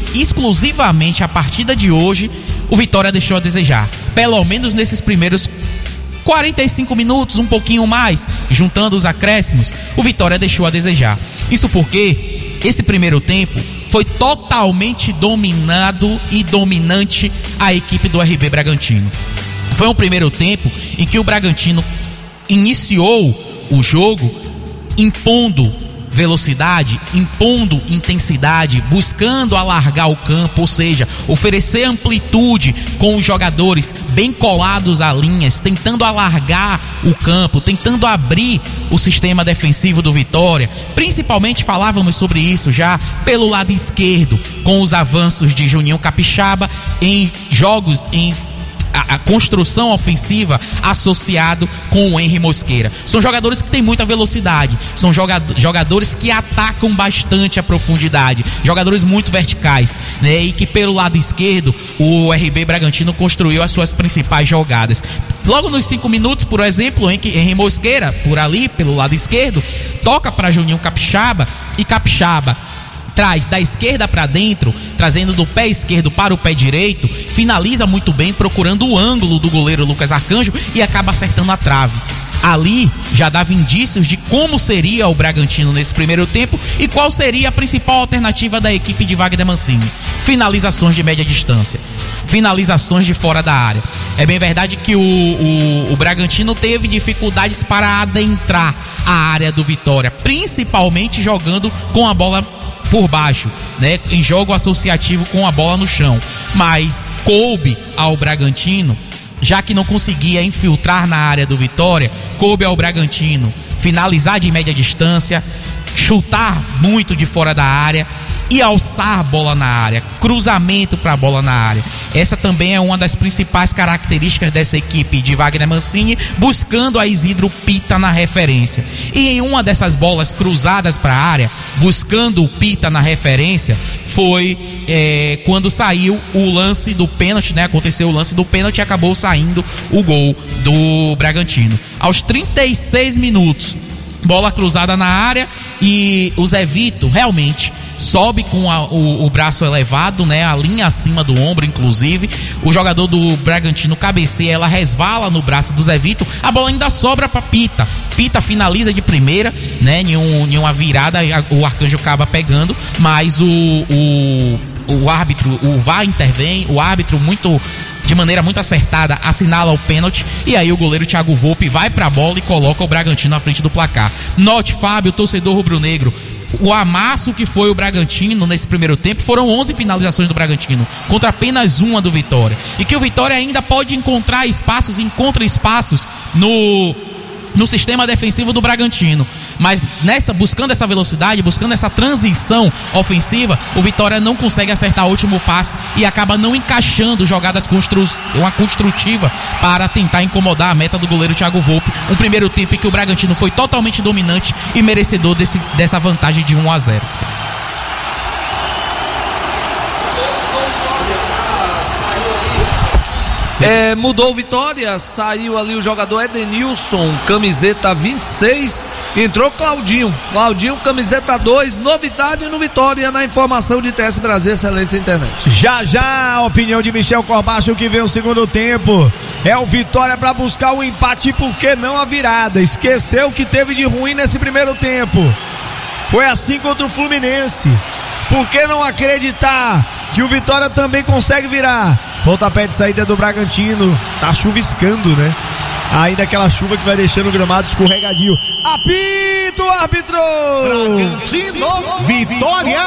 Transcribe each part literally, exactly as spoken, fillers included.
exclusivamente a partida de hoje, o Vitória deixou a desejar. Pelo menos nesses primeiros quarenta e cinco minutos, um pouquinho mais, juntando os acréscimos, o Vitória deixou a desejar. Isso porque esse primeiro tempo foi totalmente dominado e dominante a equipe do R B Bragantino. Foi um primeiro tempo em que o Bragantino iniciou o jogo impondo velocidade, impondo intensidade, buscando alargar o campo, ou seja, oferecer amplitude com os jogadores bem colados a linhas, tentando alargar o campo, tentando abrir o sistema defensivo do Vitória. Principalmente falávamos sobre isso já pelo lado esquerdo, com os avanços de Juninho Capixaba em jogos em A, a construção ofensiva associado com o Henry Mosqueira. São jogadores que têm muita velocidade, são jogador, jogadores que atacam bastante a profundidade, jogadores muito verticais, né? E que pelo lado esquerdo o R B Bragantino construiu as suas principais jogadas. Logo nos cinco minutos, por exemplo, Henry Mosqueira, por ali, pelo lado esquerdo, toca para Juninho Capixaba e Capixaba traz da esquerda para dentro, trazendo do pé esquerdo para o pé direito, finaliza muito bem, procurando o ângulo do goleiro Lucas Arcanjo e acaba acertando a trave. Ali já dava indícios de como seria o Bragantino nesse primeiro tempo e qual seria a principal alternativa da equipe de Wagner Mancini: finalizações de média distância, finalizações de fora da área. É bem verdade que o, o, o Bragantino teve dificuldades para adentrar a área do Vitória, principalmente jogando com a bola por baixo, né, em jogo associativo com a bola no chão, mas coube ao Bragantino, já que não conseguia infiltrar na área do Vitória, coube ao Bragantino finalizar de média distância, chutar muito de fora da área e alçar a bola na área, cruzamento para a bola na área. Essa também é uma das principais características dessa equipe de Wagner Mancini, buscando a Isidro Pita na referência. E em uma dessas bolas cruzadas para a área, buscando o Pita na referência, foi é, quando saiu o lance do pênalti, né? Aconteceu o lance do pênalti e acabou saindo o gol do Bragantino. Aos trinta e seis minutos, bola cruzada na área e o Zé Vito realmente sobe com a, o, o braço elevado, né, a linha acima do ombro, inclusive. O jogador do Bragantino cabeceia, ela resvala no braço do Zé Vito, a bola ainda sobra para Pita. Pita finaliza de primeira, né, em, um, em uma virada, o Arcanjo acaba pegando, mas o, o, o árbitro, o V A R intervém, o árbitro muito... de maneira muito acertada, assinala o pênalti e aí o goleiro Thiago Volpi vai pra bola e coloca o Bragantino à frente do placar. Note, Fábio, torcedor rubro-negro, o amasso que foi o Bragantino nesse primeiro tempo foram onze finalizações do Bragantino contra apenas uma do Vitória, e que o Vitória ainda pode encontrar espaços, encontra espaços no... no sistema defensivo do Bragantino, mas nessa, buscando essa velocidade, buscando essa transição ofensiva, o Vitória não consegue acertar o último passe e acaba não encaixando jogadas constru, uma construtiva para tentar incomodar a meta do goleiro Thiago Volpi. Um primeiro tempo em que o Bragantino foi totalmente dominante e merecedor desse, dessa vantagem de um a zero. É, mudou o Vitória, saiu ali o jogador Edenilson, camiseta vinte e seis, entrou Claudinho, Claudinho, camiseta dois, novidade no Vitória, na informação de T S Brasil, Excelência Internet. Já já, a opinião de Michel Corbacho, que vem o segundo tempo, é o Vitória para buscar o empate, por que não a virada? Esqueceu o que teve de ruim nesse primeiro tempo, foi assim contra o Fluminense, por que não acreditar que o Vitória também consegue virar? Pontapé de saída do Bragantino, tá chuviscando, né? Ainda aquela chuva que vai deixando o gramado escorregadio. Apito, árbitro! Bragantino, Vitória!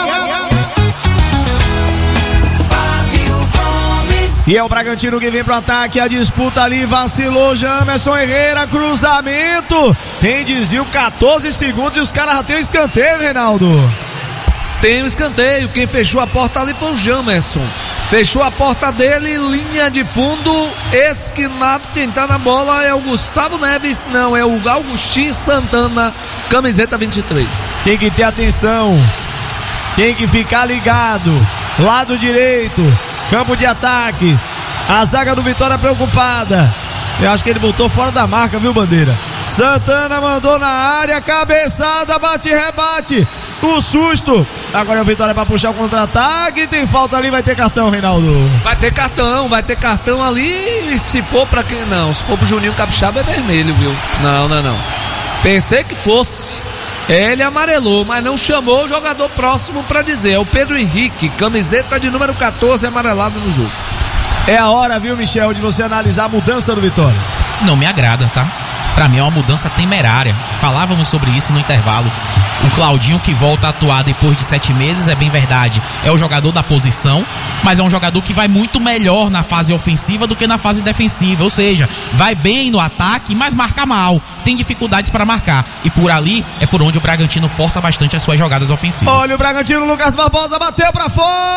E é o Bragantino que vem pro ataque, a disputa ali, vacilou Jamerson Herrera, cruzamento, tem desvio, quatorze segundos e os caras já tem o escanteio, Reinaldo. Tem o escanteio, quem fechou a porta ali foi o Jamerson. Fechou a porta dele, linha de fundo, esquinado, quem tá na bola é o Gustavo Neves, não, é o Augustinho Santana, camiseta vinte e três. Tem que ter atenção, tem que ficar ligado, lado direito, campo de ataque, a zaga do Vitória preocupada, eu acho que ele botou fora da marca, viu, Bandeira? Santana mandou na área, cabeçada, bate, rebate, o susto Agora é o Vitória pra puxar o contra-ataque. Tem falta ali, vai ter cartão, Reinaldo. Vai ter cartão, vai ter cartão ali. E se for pra quem. Não, se for pro Juninho Capixaba é vermelho, viu? Não, não, não. Pensei que fosse. Ele amarelou, mas não chamou o jogador próximo pra dizer. É o Pedro Henrique, camiseta de número catorze, amarelado no jogo. É a hora, viu, Michel, de você analisar a mudança do Vitória. Não me agrada, tá? Pra mim é uma mudança temerária. Falávamos sobre isso no intervalo. O Claudinho que volta a atuar depois de sete meses, é bem verdade, é o jogador da posição, mas é um jogador que vai muito melhor na fase ofensiva do que na fase defensiva. Ou seja, vai bem no ataque, mas marca mal. Tem dificuldades para marcar. E por ali é por onde o Bragantino força bastante as suas jogadas ofensivas. Olha o Bragantino, Lucas Barbosa bateu pra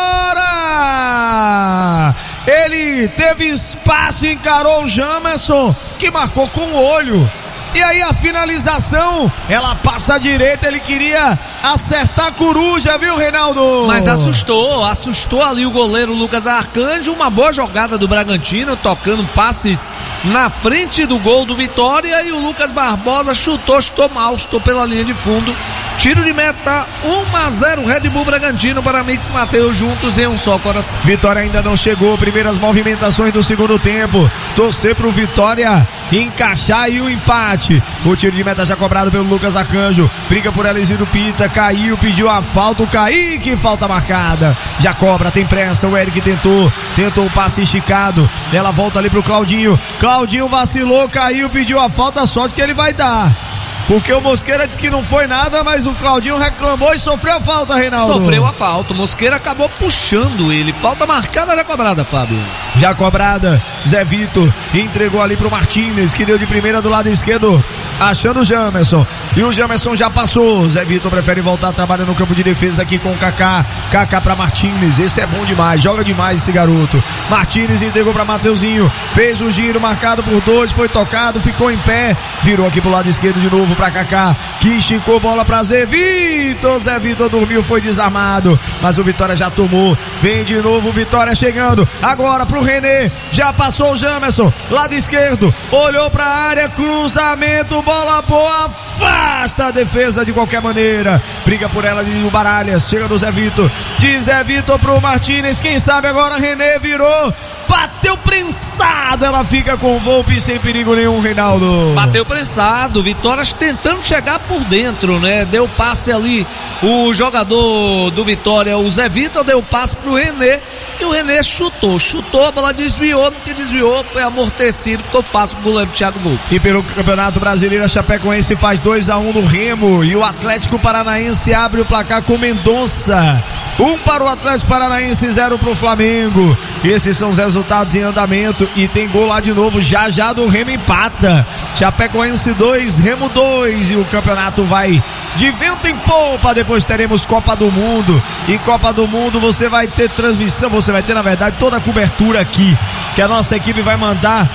fora! Ele teve espaço e encarou o Jamerson, que marcou com o olho. E aí a finalização, ela passa à direita, ele queria acertar a coruja, viu, Reinaldo? Mas assustou, assustou ali o goleiro Lucas Arcanjo. Uma boa jogada do Bragantino, tocando passes na frente do gol do Vitória. E o Lucas Barbosa chutou, chutou mal, chutou pela linha de fundo. Tiro de meta, um a zero Red Bull Bragantino para Mix Mateus, juntos em um só coração. Vitória ainda não chegou, primeiras movimentações do segundo tempo. Torcer pro Vitória encaixar aí o empate. O tiro de meta já cobrado pelo Lucas Arcanjo. Briga por Elisinho Pita, caiu, pediu a falta. O Kaique, falta marcada. Já cobra, tem pressa. O Eric tentou, tentou o passe esticado. Ela volta ali pro Claudinho. Claudinho vacilou, caiu, pediu a falta. Sorte que ele vai dar. Porque o Mosqueira disse que não foi nada, mas o Claudinho reclamou e sofreu a falta, Reinaldo. Sofreu a falta, o Mosqueira acabou puxando ele. Falta marcada já cobrada, Fábio. Já cobrada, Zé Vitor entregou ali pro Martínez, que deu de primeira do lado esquerdo, achando o Jamerson. E o Jamerson já passou. Zé Vitor prefere voltar a trabalhar no campo de defesa aqui com o Kaká. Kaká pra Martínez, esse é bom demais, joga demais esse garoto. Martínez entregou pra Mateuzinho, fez o giro, marcado por dois, foi tocado, ficou em pé, virou aqui pro lado esquerdo de novo pra Kaká, que esticou bola pra Zé Vitor. Zé Vitor dormiu, foi desarmado, mas o Vitória já tomou. Vem de novo o Vitória chegando, agora pro René, já passou o Jamerson, lado esquerdo, olhou pra área, cruzamento, bola boa, afasta a defesa de qualquer maneira, briga por ela de Baralhas, chega do Zé Vitor, de Zé Vitor pro Martínez, quem sabe agora René virou, bateu prensado, ela fica com o Volpe sem perigo nenhum, Reinaldo. Bateu prensado, Vitória tentando chegar por dentro, né? Deu passe ali, o jogador do Vitória, o Zé Vitor, deu passe pro René, e o René chutou, chutou, a bola desviou, no que desviou, foi amortecido, ficou fácil pro goleiro Thiago Volpe. E pelo Campeonato Brasileiro, a Chapecoense faz dois a um no Remo, e o Atlético Paranaense abre o placar com Mendonça. Um para o Atlético Paranaense, zero para o Flamengo. Esses são os resultados em andamento. E tem gol lá de novo, já já do Remo empata. Chapecoense dois, Remo dois. E o campeonato vai de vento em polpa. Depois teremos Copa do Mundo. E Copa do Mundo você vai ter transmissão. Você vai ter, na verdade, toda a cobertura aqui, que a nossa equipe vai mandar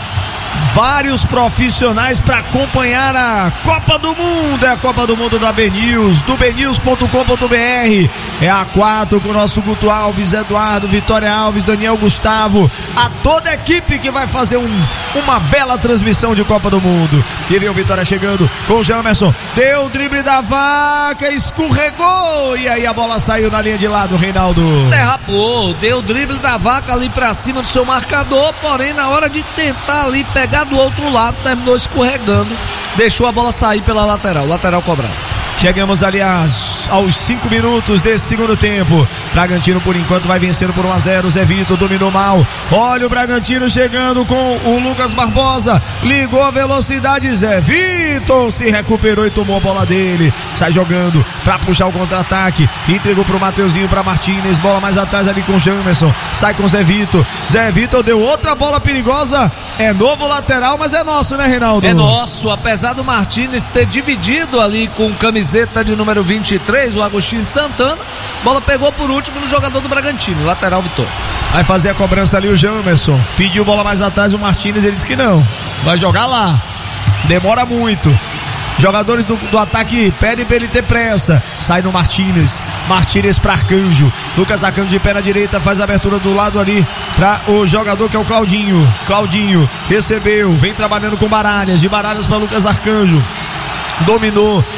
vários profissionais para acompanhar a Copa do Mundo. É a Copa do Mundo da B News, do b news ponto com ponto b r. É a quatro com o nosso Guto Alves, Eduardo, Vitória Alves, Daniel Gustavo, a toda a equipe que vai fazer um, uma bela transmissão de Copa do Mundo. E vem o Vitória chegando com o Jamerson, deu o drible da vaca, escorregou, e aí a bola saiu na linha de lado, Reinaldo. Derrapou, deu o drible da vaca ali pra cima do seu marcador, porém na hora de tentar ali pegar do outro lado, terminou escorregando, deixou a bola sair pela lateral, lateral cobrado. Chegamos ali aos, aos cinco minutos desse segundo tempo. Bragantino por enquanto vai vencendo por um a zero. Zé Vitor dominou mal. Olha o Bragantino chegando com o Lucas Barbosa. Ligou a velocidade. Zé Vitor se recuperou e tomou a bola dele. Sai jogando pra puxar o contra-ataque. Entregou pro Mateuzinho, pra Martínez. Bola mais atrás ali com o Jamerson. Sai com o Zé Vitor. Zé Vitor deu outra bola perigosa. É novo lateral, mas é nosso, né, Reinaldo? É nosso, apesar do Martínez ter dividido ali com camiseta de número vinte e três, o Agostinho Santana. Bola pegou por último no jogador do Bragantino, lateral Vitor. Vai fazer a cobrança ali o Jamerson. Pediu bola mais atrás o Martínez, ele disse que não. Vai jogar lá. Demora muito. Jogadores do, do ataque pedem pra ele ter pressa. Sai no Martínez. Martínez pra Arcanjo. Lucas Arcanjo de pé na direita, faz a abertura do lado ali pra o jogador que é o Claudinho. Claudinho recebeu, vem trabalhando com Baralhas. De Baralhas pra Lucas Arcanjo. Dominou,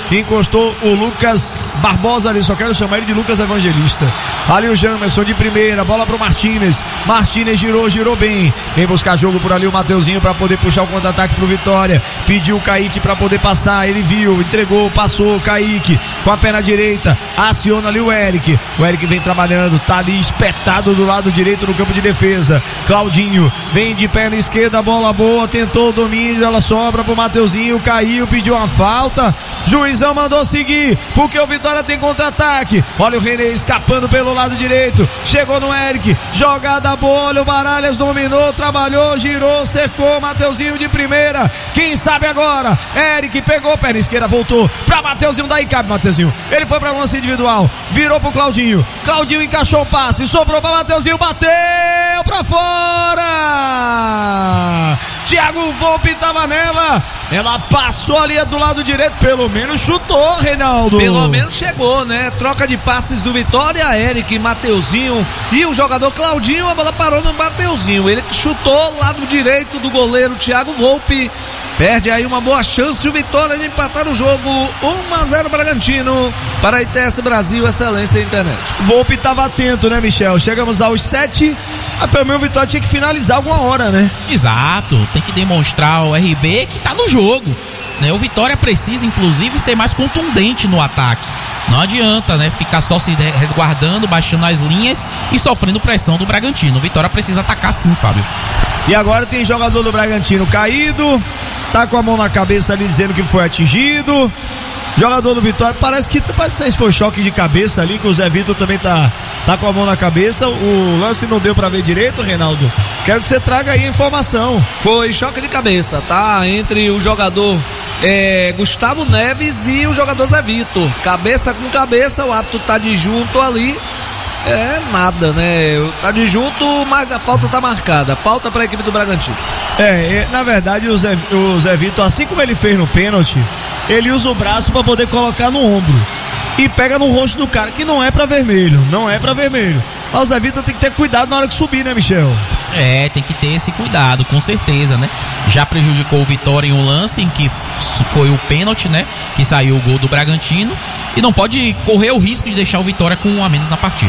encostou o Lucas Barbosa ali, só quero chamar ele de Lucas Evangelista. Ali o Jamerson de primeira, bola pro Martínez. Martínez girou, girou bem. Vem buscar jogo por ali o Mateuzinho para poder puxar o contra-ataque pro Vitória. Pediu o Kaique para poder passar, ele viu, entregou, passou, Kaique com a perna direita, aciona ali o Eric. O Eric vem trabalhando, tá ali espetado do lado direito no campo de defesa. Claudinho vem de perna esquerda, bola boa, tentou o domínio, ela sobra pro Mateuzinho, caiu, pediu uma falta. Juizão mandou seguir, porque o Vitória tem contra-ataque. Olha o René escapando pelo lado direito, chegou no Eric, jogada boa, olha o Baralhas, dominou, trabalhou, girou, cercou, Mateuzinho de primeira. Quem sabe agora? Eric pegou, perna esquerda, voltou pra Mateuzinho, daí cabe Mateuzinho. Ele foi pra lance individual, virou pro Claudinho. Claudinho encaixou o passe, sobrou pra Mateuzinho, bateu pra fora. Thiago Volpe tava nela, ela passou ali do lado direito, pelo menos chutou, Reinaldo. Pelo menos chegou, né? Troca de passes do Vitória, Eric, Mateuzinho e o jogador Claudinho, a bola parou no Mateuzinho. Ele que chutou lado direito do goleiro Thiago Volpe. Perde aí uma boa chance o Vitória de empatar o jogo. um a zero Bragantino para a I T S Brasil, excelência na internet. Volpe estava atento, né, Michel? Chegamos aos sete. Ah, pelo menos o Vitória tinha que finalizar alguma hora, né? Exato, tem que demonstrar ao R B que tá no jogo, né? O Vitória precisa, inclusive, ser mais contundente no ataque. Não adianta, né, ficar só se resguardando, baixando as linhas e sofrendo pressão do Bragantino. O Vitória precisa atacar sim, Fábio. E agora tem jogador do Bragantino caído, tá com a mão na cabeça ali dizendo que foi atingido. Jogador do Vitória, parece que parece que foi choque de cabeça ali, que o Zé Vitor também tá, tá com a mão na cabeça. O lance não deu pra ver direito, Reinaldo. Quero que você traga aí a informação. Foi choque de cabeça, tá? Entre o jogador é, Gustavo Neves e o jogador Zé Vitor. Cabeça com cabeça, o árbitro tá de junto ali. É nada, né? Tá de junto, mas a falta tá marcada. Falta pra equipe do Bragantino. É, na verdade o Zé, o Zé Vitor, assim como ele fez no pênalti, ele usa o braço pra poder colocar no ombro e pega no rosto do cara, que não é pra vermelho, não é pra vermelho. Mas o Zé Vitor tem que ter cuidado na hora que subir, né, Michel? É, tem que ter esse cuidado, com certeza, né? Já prejudicou o Vitória em um lance em que foi o pênalti, né? Que saiu o gol do Bragantino. E não pode correr o risco de deixar o Vitória com um a menos na partida.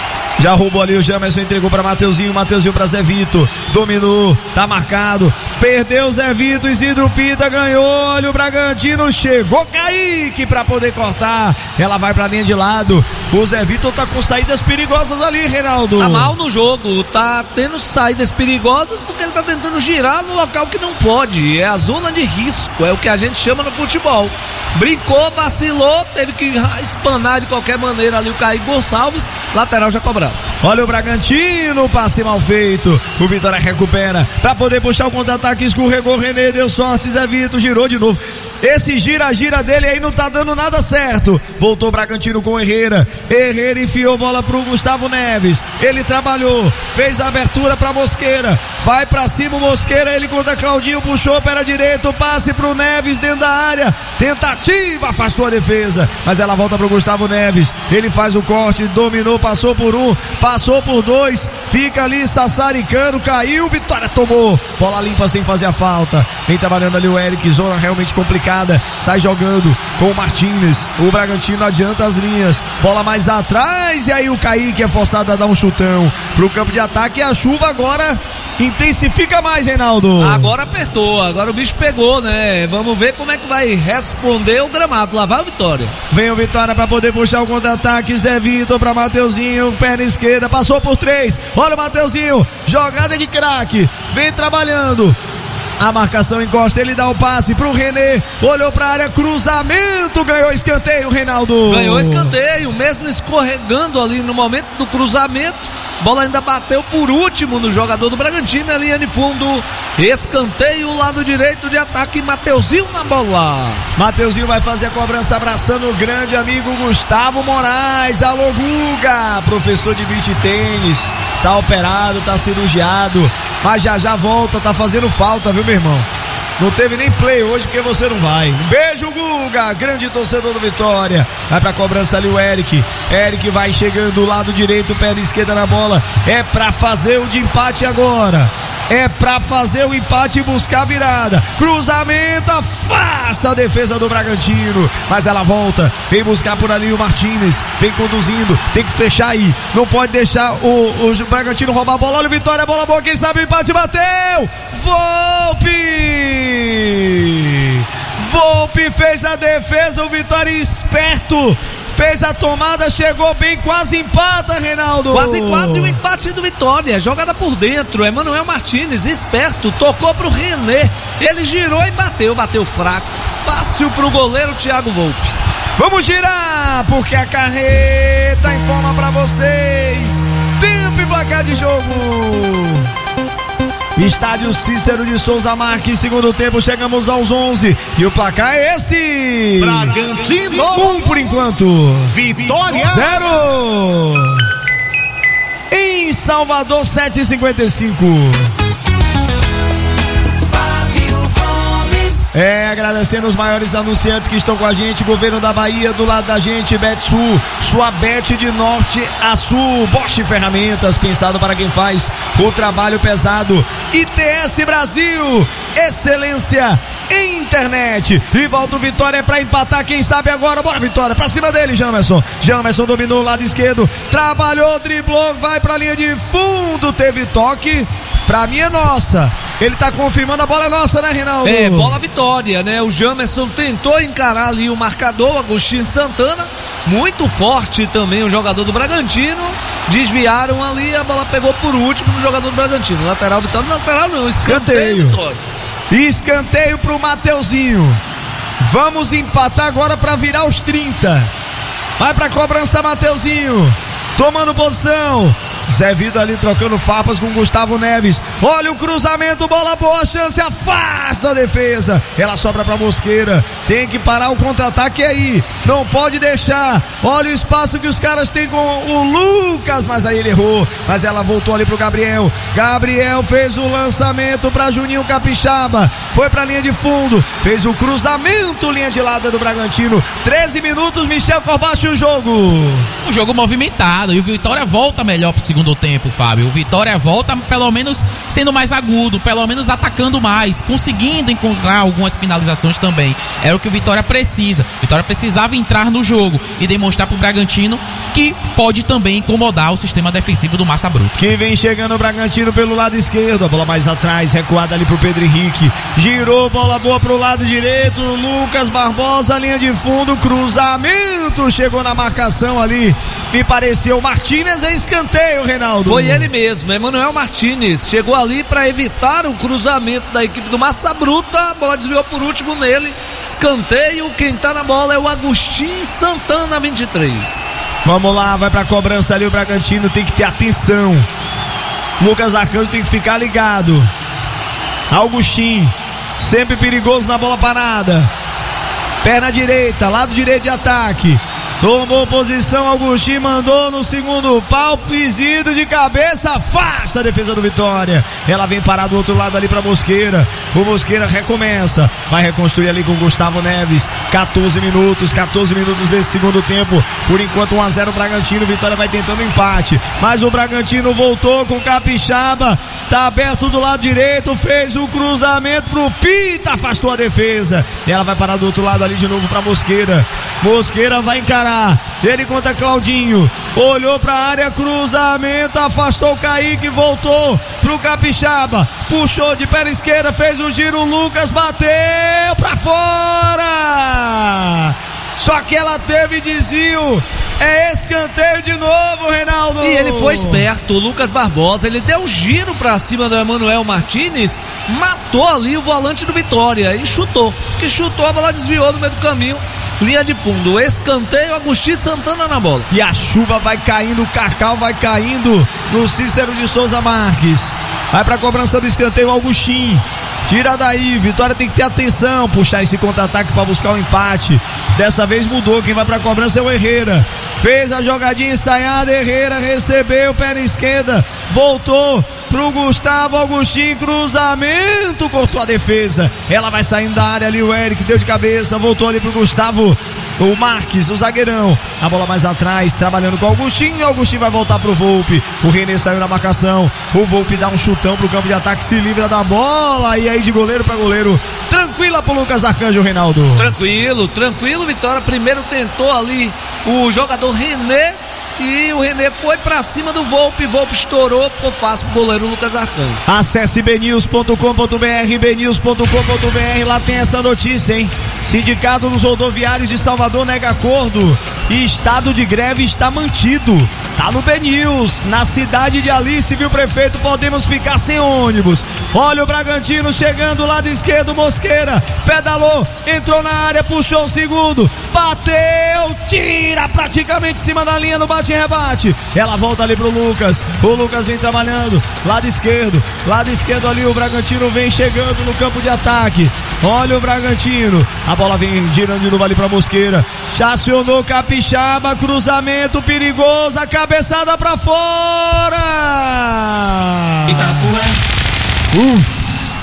Já roubou ali o Jamerson, entregou pra Mateuzinho, Mateuzinho pra Zé Vitor, dominou, tá marcado, perdeu o Zé Vitor, Isidro Pita ganhou, olha o Bragantino, chegou Kaique pra poder cortar, ela vai pra linha de lado, o Zé Vitor tá com saídas perigosas ali, Reinaldo. Tá mal no jogo, tá tendo saídas perigosas porque ele tá tentando girar no local que não pode, é a zona de risco, é o que a gente chama no futebol. Brincou, vacilou, teve que espanar de qualquer maneira ali o Kaique Gonçalves, lateral já cobrado. Olha o Bragantino, passe mal feito, o Vitória recupera pra poder puxar o contra-ataque, escorregou o René, deu sorte, Zé Vitor girou de novo. Esse gira-gira dele aí não tá dando nada certo. Voltou o Bragantino com o Herrera. Herrera enfiou bola pro Gustavo Neves. Ele trabalhou, fez a abertura pra Mosqueira. Vai pra cima o Mosqueira, ele contra Claudinho, puxou pela direita, passe pro Neves dentro da área. Tentativa, afastou a defesa, mas ela volta pro Gustavo Neves. Ele faz o corte, dominou, passou por um, passou por dois, fica ali sassaricando, caiu, Vitória tomou. Bola limpa sem fazer a falta. Vem trabalhando ali o Eric, zona realmente complicada. Sai jogando com o Martínez. O Bragantino adianta as linhas. Bola mais atrás. E aí o Kaique é forçado a dar um chutão pro campo de ataque. E a chuva agora intensifica mais, Reinaldo. Agora apertou. Agora o bicho pegou, né? Vamos ver como é que vai responder o gramado. Lá vai o Vitória. Vem o Vitória pra poder puxar o contra-ataque. Zé Vitor pra Mateuzinho. Perna esquerda. Passou por três. Olha o Mateuzinho. Jogada de craque. Vem trabalhando. A marcação encosta, ele dá o passe pro René, olhou pra área, cruzamento, ganhou escanteio, Reinaldo. Ganhou escanteio, mesmo escorregando ali no momento do cruzamento, bola ainda bateu por último no jogador do Bragantino, na linha de fundo, escanteio, lado direito de ataque, Mateuzinho na bola. Mateuzinho vai fazer a cobrança abraçando o grande amigo Gustavo Moraes. Alô Guga, professor de beach tênis, tá operado, tá cirurgiado, mas já já volta, tá fazendo falta, viu, meu irmão? Não teve nem play hoje porque você não vai. Um beijo, Guga, grande torcedor do Vitória. Vai pra cobrança ali o Eric. Eric vai chegando do lado direito, pé esquerda na bola. É pra fazer o de empate agora. é pra fazer o empate e buscar a virada. Cruzamento, afasta a defesa do Bragantino, mas ela volta, vem buscar por ali o Martínez, vem conduzindo, tem que fechar aí, não pode deixar o, o Bragantino roubar a bola. Olha o Vitória, bola boa, quem sabe o empate, bateu, Volpi! Volpi fez a defesa, o Vitória esperto, fez a tomada, chegou bem, quase empata, Reinaldo. Quase, quase o empate do Vitória. Jogada por dentro. Emanuel Martínez, esperto, tocou pro René. Ele girou e bateu, bateu fraco. Fácil pro goleiro Thiago Volpi. Vamos girar, porque a carreta informa pra vocês. Tempo e placar de jogo. Estádio Cícero de Souza Marques, segundo tempo, chegamos aos onze. E o placar é esse: Bragantino um por enquanto, Vitória zero. Em Salvador, sete e cinquenta e cinco. É, agradecendo os maiores anunciantes que estão com a gente. Governo da Bahia, do lado da gente, BetSul, sua bet de norte a sul. Bosch Ferramentas, pensado para quem faz o trabalho pesado. I T S Brasil, excelência em internet. E volta o Vitória é pra empatar, quem sabe agora. Bora, Vitória, pra cima dele, Jamerson. Jamerson dominou o lado esquerdo, trabalhou, driblou, vai pra linha de fundo, teve toque. Pra mim é nossa. Ele tá confirmando, a bola é nossa, né, Reinaldo? É, bola Vitória, né? O Jamerson tentou encarar ali o marcador, Agostinho Santana, muito forte também o jogador do Bragantino. Desviaram ali, a bola pegou por último no jogador do Bragantino. Lateral Vitória, lateral não, escanteio, escanteio. Vitória. Escanteio pro Mateuzinho. Vamos empatar agora pra virar os trinta. Vai pra cobrança, Mateuzinho. Tomando posição. Zé Vido ali trocando farpas com Gustavo Neves. Olha o cruzamento, bola boa, chance, afasta a defesa. Ela sobra pra Mosqueira. Tem que parar o contra-ataque aí. Não pode deixar. Olha o espaço que os caras têm com o Lucas, mas aí ele errou. Mas ela voltou ali pro Gabriel. Gabriel fez o lançamento pra Juninho Capixaba. Foi pra linha de fundo. Fez o cruzamento, linha de lado do Bragantino. treze minutos, Michel Corbacho, o jogo. O jogo movimentado e o Vitória volta melhor pro segundo tempo, Fábio. O Vitória volta pelo menos sendo mais agudo, pelo menos atacando mais, conseguindo encontrar algumas finalizações também. Era o que o Vitória precisa. O Vitória precisava entrar no jogo e demonstrar pro Bragantino que pode também incomodar o sistema defensivo do Massa Bruta. Quem vem chegando o Bragantino pelo lado esquerdo, a bola mais atrás, recuada ali pro Pedro Henrique. Girou, bola boa pro lado direito, Lucas Barbosa, linha de fundo, cruzamento, chegou na marcação ali, me pareceu Martínez, é escanteio, Reinaldo. Foi ele mesmo, Emanuel Martínez. Chegou ali para evitar o cruzamento da equipe do Massa Bruta. A bola desviou por último nele. Escanteio. Quem tá na bola é o Agostinho Santana, vinte e três. Vamos lá, vai pra cobrança ali. O Bragantino tem que ter atenção. Lucas Arcanjo tem que ficar ligado. Agostinho, sempre perigoso na bola parada. Perna direita, lado direito de ataque. Tomou posição, Agostinho mandou no segundo pau, pisido de cabeça, afasta a defesa do Vitória. Ela vem parar do outro lado ali pra Mosqueira. O Mosqueira recomeça, vai reconstruir ali com o Gustavo Neves. catorze minutos, catorze minutos desse segundo tempo. Por enquanto um a zero Bragantino, Vitória vai tentando empate. Mas o Bragantino voltou com o Capixaba, tá aberto do lado direito, fez o cruzamento pro Pita, afastou a defesa. Ela vai parar do outro lado ali de novo pra Mosqueira. Mosqueira vai encarar. Ele contra Claudinho, olhou pra área, cruzamento, afastou o Kaique, voltou pro Capixaba, puxou de perna esquerda, fez o giro, Lucas bateu pra fora, só que ela teve desvio. É escanteio de novo, Reinaldo. E ele foi esperto, o Lucas Barbosa, ele deu um giro pra cima do Emanuel Martínez, matou ali o volante do Vitória e chutou, que chutou, a bola desviou no meio do caminho, linha de fundo, escanteio, Agostinho Santana na bola. E a chuva vai caindo, o Carcal vai caindo no Cícero de Souza Marques. Vai pra cobrança do escanteio, Agostinho. Tira daí, Vitória tem que ter atenção, puxar esse contra-ataque para buscar o um empate. Dessa vez mudou, quem vai pra cobrança é o Herrera. Fez a jogadinha ensaiada, Herrera recebeu, perna esquerda, voltou pro Gustavo, Agostinho, cruzamento, cortou a defesa. Ela vai saindo da área ali, o Eric deu de cabeça, voltou ali pro Gustavo. o Marques, o zagueirão. A bola mais atrás, trabalhando com o Augustinho. Augustinho vai voltar pro Volpe. O René saiu na marcação. O Volpe dá um chutão pro campo de ataque, se livra da bola. E aí de goleiro para goleiro. Tranquila pro Lucas Arcanjo, Reinaldo. Tranquilo, tranquilo, Vitória. Primeiro tentou ali o jogador René. E o René foi pra cima do Volpe, Volpe estourou, ficou fácil pro goleiro Lucas Arcanjo. Acesse b news ponto com ponto b r, b news ponto com ponto b r, lá tem essa notícia, hein? Sindicato dos Rodoviários de Salvador nega acordo e estado de greve está mantido. Tá no B News, na cidade de Alice, viu, prefeito? Podemos ficar sem ônibus. Olha o Bragantino chegando, lado esquerdo, Mosqueira, pedalou, entrou na área, puxou o segundo, bateu, tira praticamente em cima da linha no bate e rebate. Ela volta ali pro Lucas, o Lucas vem trabalhando, lado esquerdo, lado esquerdo ali, o Bragantino vem chegando no campo de ataque. Olha o Bragantino, a bola vem girando de novo ali pra Mosqueira, chacionou Capixaba, cruzamento perigoso, a cabeçada pra fora. Uf.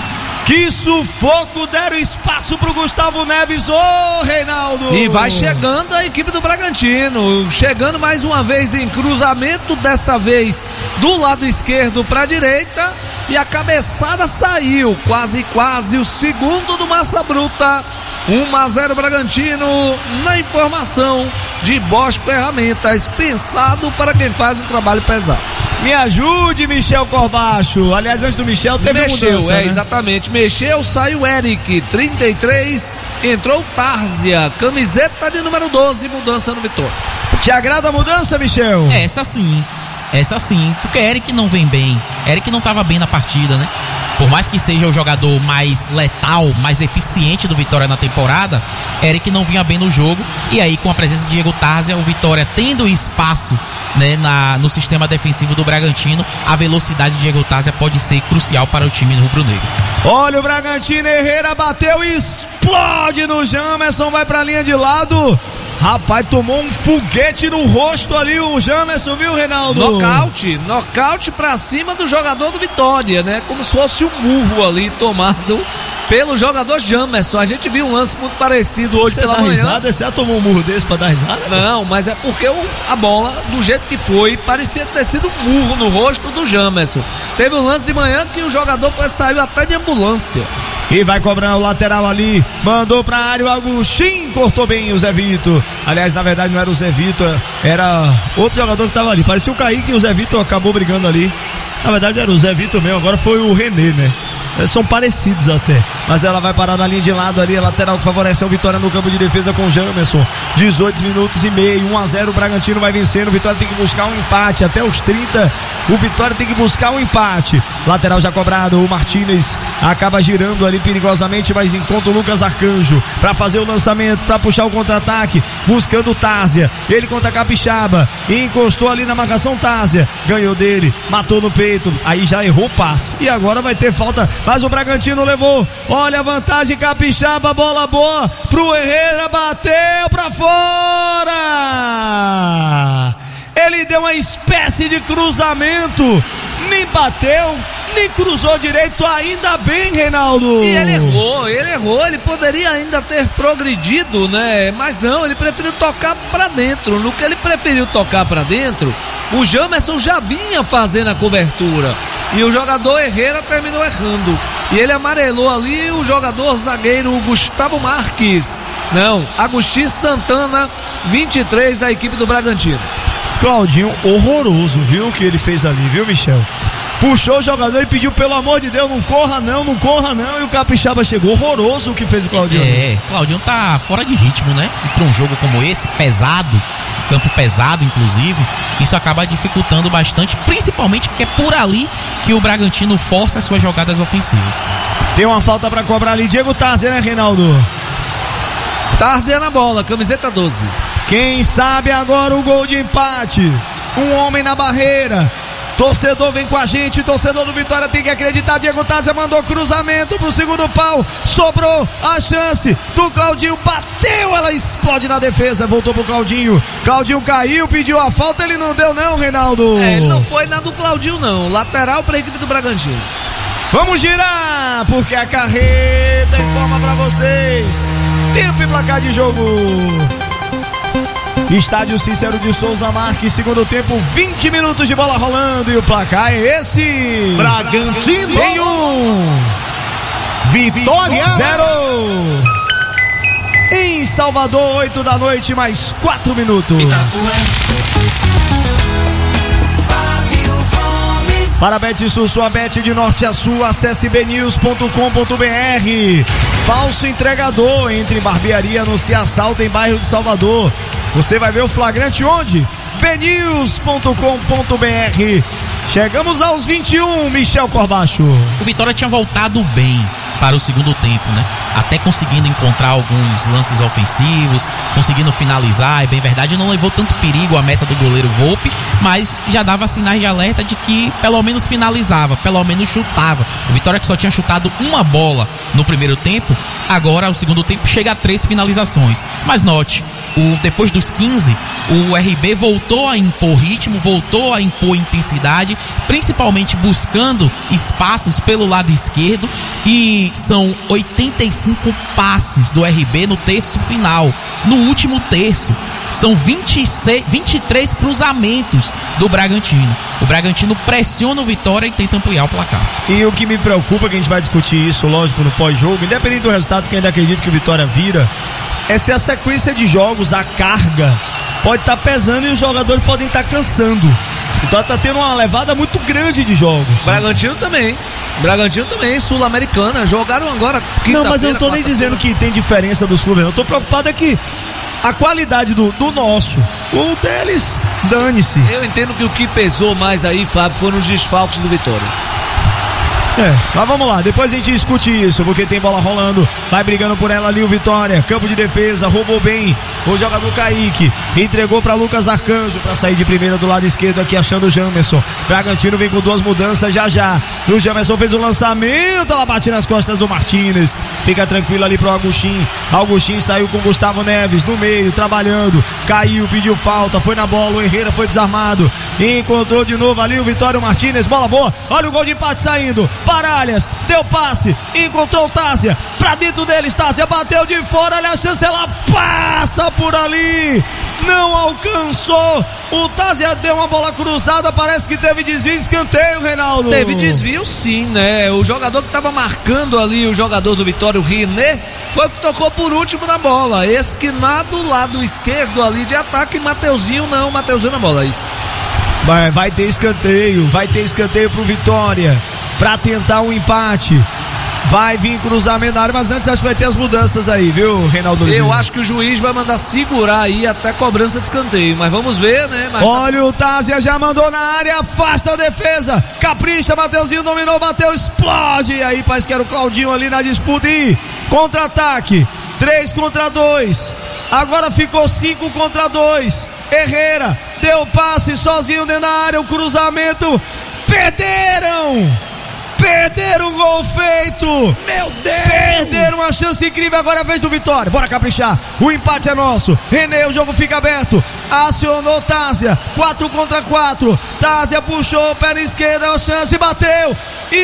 Que sufoco, deram espaço pro Gustavo Neves, ô oh, Reinaldo! E vai chegando a equipe do Bragantino, chegando mais uma vez em cruzamento, dessa vez do lado esquerdo pra direita, e a cabeçada saiu, quase quase o segundo do Massa Bruta. um a zero Bragantino, na informação de Bosch Ferramentas, pensado para quem faz um trabalho pesado. Me ajude, Michel Corbacho. Aliás, antes do Michel teve Mexeu, mudança, é, né? Exatamente. Mexeu, saiu Eric, trinta e três, entrou Tárzia, camiseta de número doze, mudança no Vitória. Te agrada a mudança, Michel? Essa sim, essa sim, porque Eric não vem bem, Eric não estava bem na partida, né? Por mais que seja o jogador mais letal, mais eficiente do Vitória na temporada, Eric não vinha bem no jogo. E aí, com a presença de Diego Tárzia, o Vitória tendo espaço, né, na, no sistema defensivo do Bragantino, a velocidade de Diego Tárzia pode ser crucial para o time rubro-negro. Olha o Bragantino, Herrera bateu e explode no Jamerson, vai pra linha de lado. Rapaz, tomou um foguete no rosto ali o Jamerson, viu, Reinaldo? Nocaute, nocaute pra cima do jogador do Vitória, né? Como se fosse um murro ali tomado pelo jogador Jamerson. A gente viu um lance muito parecido hoje Você pela dá manhã. Risada? Você já tomou um murro desse pra dar risada? Não, mas é porque o, a bola, do jeito que foi, parecia ter sido um murro no rosto do Jamerson. Teve um lance de manhã que o jogador foi, saiu até de ambulância. E vai cobrar o lateral ali, mandou pra área o Agostinho, cortou bem o Zé Vitor. Aliás, na verdade não era o Zé Vitor, era outro jogador que tava ali. Parecia o Kaique e o Zé Vitor acabou brigando ali. Na verdade era o Zé Vitor mesmo, agora foi o René, né? Eles são parecidos até, mas ela vai parar na linha de lado ali, a lateral que favorece o Vitória no campo de defesa com o Jamerson. Dezoito minutos e meio, um a zero, o Bragantino vai vencendo. O Vitória tem que buscar um empate até os trinta. O Vitória tem que buscar um empate. Lateral já cobrado, o Martínez acaba girando ali perigosamente, mas encontra o Lucas Arcanjo para fazer o lançamento, para puxar o contra-ataque, buscando o Tárzia. Ele contra a Capixaba, encostou ali na marcação. Tárzia ganhou dele, matou no peito, aí já errou o passe. E agora vai ter falta, mas o Bragantino levou. Olha a vantagem, Capixaba, bola boa pro Herrera, bateu pra fora. Ele deu uma espécie de cruzamento, nem bateu, nem cruzou direito, ainda bem, Reinaldo. E ele errou, ele errou, ele poderia ainda ter progredido, né? Mas não, ele preferiu tocar pra dentro. No que ele preferiu tocar pra dentro, o Jamerson já vinha fazendo a cobertura e o jogador Herrera terminou errando. E ele amarelou ali o jogador zagueiro Gustavo Marques. Não, Agostinho Santana, vinte e três, da equipe do Bragantino. Claudinho, horroroso, viu o que ele fez ali, viu, Michel? Puxou o jogador e pediu, pelo amor de Deus, não corra não, não corra não. E o Capixaba chegou, horroroso o que fez o Claudinho. É, Claudinho tá fora de ritmo, né? E pra um jogo como esse, pesado, campo pesado inclusive, isso acaba dificultando bastante, principalmente porque é por ali que o Bragantino força as suas jogadas ofensivas. Tem uma falta pra cobrar ali, Diego Tárzia, né, Reinaldo? Tárzia na bola, camiseta doze. Quem sabe agora o gol de empate. Um homem na barreira. Torcedor vem com a gente, torcedor do Vitória tem que acreditar. Diego Tárzia mandou cruzamento pro segundo pau, sobrou a chance do Claudinho, bateu, ela explode na defesa, voltou pro Claudinho. Claudinho caiu, pediu a falta, ele não deu não, Reinaldo. É, ele não foi na do Claudinho não, lateral pra equipe do Bragantino. Vamos girar, porque a carreta informa pra vocês. Tempo e placar de jogo. Estádio Cícero de Souza Marques, segundo tempo, vinte minutos de bola rolando e o placar é esse. Bragantino Tem um. Vitória Zero. Em Salvador, oito da noite, mais quatro minutos. Para BetSul, sua bet de norte a sul, acesse b news ponto com ponto b r. Falso entregador, entre em barbearia no Ciassalto, em bairro de Salvador. Você vai ver o flagrante onde? b news ponto com ponto b r. Chegamos aos vinte e um, Michel Corbacho. O Vitória tinha voltado bem para o segundo tempo, né? Até conseguindo encontrar alguns lances ofensivos, conseguindo finalizar, é bem verdade, não levou tanto perigo a meta do goleiro Volpi, mas já dava sinais de alerta de que pelo menos finalizava, pelo menos chutava. O Vitória, que só tinha chutado uma bola no primeiro tempo, agora o segundo tempo chega a três finalizações. Mas note, o, depois dos quinze, o R B voltou a impor ritmo, voltou a impor intensidade, principalmente buscando espaços pelo lado esquerdo, e são oitenta e cinco passes do R B no terço final. No último terço, são vinte e seis, vinte e três cruzamentos do Bragantino. O Bragantino pressiona o Vitória e tenta ampliar o placar. E o que me preocupa, que a gente vai discutir isso, lógico, no pós-jogo, independente do resultado, que ainda acredito que o Vitória vira, é se a sequência de jogos, a carga, pode estar tá pesando e os jogadores podem estar tá cansando. Então tá tendo uma levada muito grande de jogos. Bragantino também. Bragantino também, Sul-Americana. Jogaram agora. Não, mas eu não tô nem dizendo que tem diferença dos clubes. Eu tô preocupado é que a qualidade do, do nosso, o deles, dane-se. Eu entendo que o que pesou mais aí, Fábio, foram os desfalques do Vitória. É, mas vamos lá, depois a gente discute isso, porque tem bola rolando, vai brigando por ela ali o Vitória, campo de defesa, roubou bem o jogador Kaique, entregou para Lucas Arcanjo para sair de primeira do lado esquerdo aqui, achando o Jamerson. Bragantino vem com duas mudanças já já, e o Jamerson fez o lançamento, ela bate nas costas do Martínez, fica tranquilo ali pro Agostinho. Agostinho saiu com o Gustavo Neves no meio, trabalhando, caiu, pediu falta, foi na bola, o Herrera foi desarmado, encontrou de novo ali o Vitório Martínez, bola boa, olha o gol de empate saindo. Paralhas, deu passe, encontrou o Tásia, pra dentro deles, Tásia bateu de fora, olha a chance, ela passa por ali, não alcançou, o Tásia deu uma bola cruzada, parece que teve desvio, escanteio, Reinaldo. Teve desvio sim, né, o jogador que tava marcando ali, o jogador do Vitória, o René, foi o que tocou por último na bola, esquinado do lado esquerdo ali de ataque, Mateuzinho não, Mateuzinho na bola, é isso. Vai, vai ter escanteio, vai ter escanteio pro Vitória, pra tentar um empate. Vai vir cruzamento na área, mas antes acho que vai ter as mudanças aí, viu, Reinaldo? Eu acho que o juiz vai mandar segurar aí até cobrança de escanteio, mas vamos ver, né? Mas olha, tá... o Tásia já mandou na área, afasta a defesa, capricha, Mateuzinho dominou, bateu, explode, e aí parece que era o Claudinho ali na disputa, e contra-ataque, três contra dois, agora ficou cinco contra dois, Herrera deu passe sozinho dentro da área, o cruzamento, perderam! Perderam o gol feito! Meu Deus! Perderam uma chance incrível, agora é a vez do Vitória. Bora caprichar, o empate é nosso. René, o jogo fica aberto. Acionou Tásia, quatro contra quatro. Tásia puxou, perna esquerda, a chance, bateu.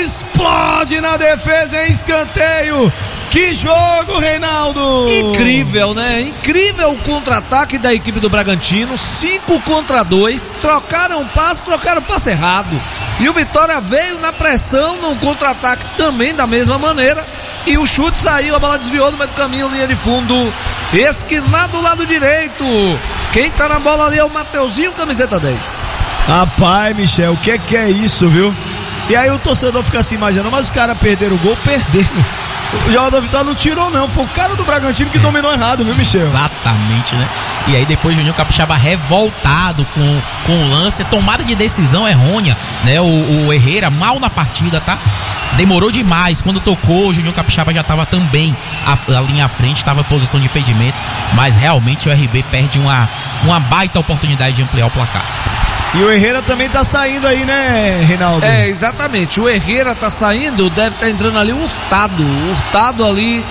Explode na defesa em escanteio. Que jogo, Reinaldo! Incrível, né? Incrível o contra-ataque da equipe do Bragantino. cinco contra dois. Trocaram passe, trocaram passe errado. E o Vitória veio na pressão, num contra-ataque também da mesma maneira. E o chute saiu, a bola desviou no meio do caminho, linha de fundo. Esquinado do lado direito. Quem tá na bola ali é o Mateuzinho, camiseta dez. Rapaz, Michel, o que é que é isso, viu? E aí o torcedor fica se imaginando, mas os caras perderam o gol, perderam. O jogador Vitória não tirou não, foi o cara do Bragantino que dominou errado, viu, Michel? Exatamente, né? E aí depois o Juninho Capixaba revoltado com, com o lance, tomada de decisão errônea, né? O, o Herrera mal na partida, tá? Demorou demais, quando tocou o Juninho Capixaba já estava também a, a linha à frente, estava em posição de impedimento, mas realmente o R B perde uma, uma baita oportunidade de ampliar o placar. E o Herrera também tá saindo aí, né, Reinaldo? É, exatamente. O Herrera tá saindo, deve estar tá entrando ali o Hurtado. O Hurtado ali.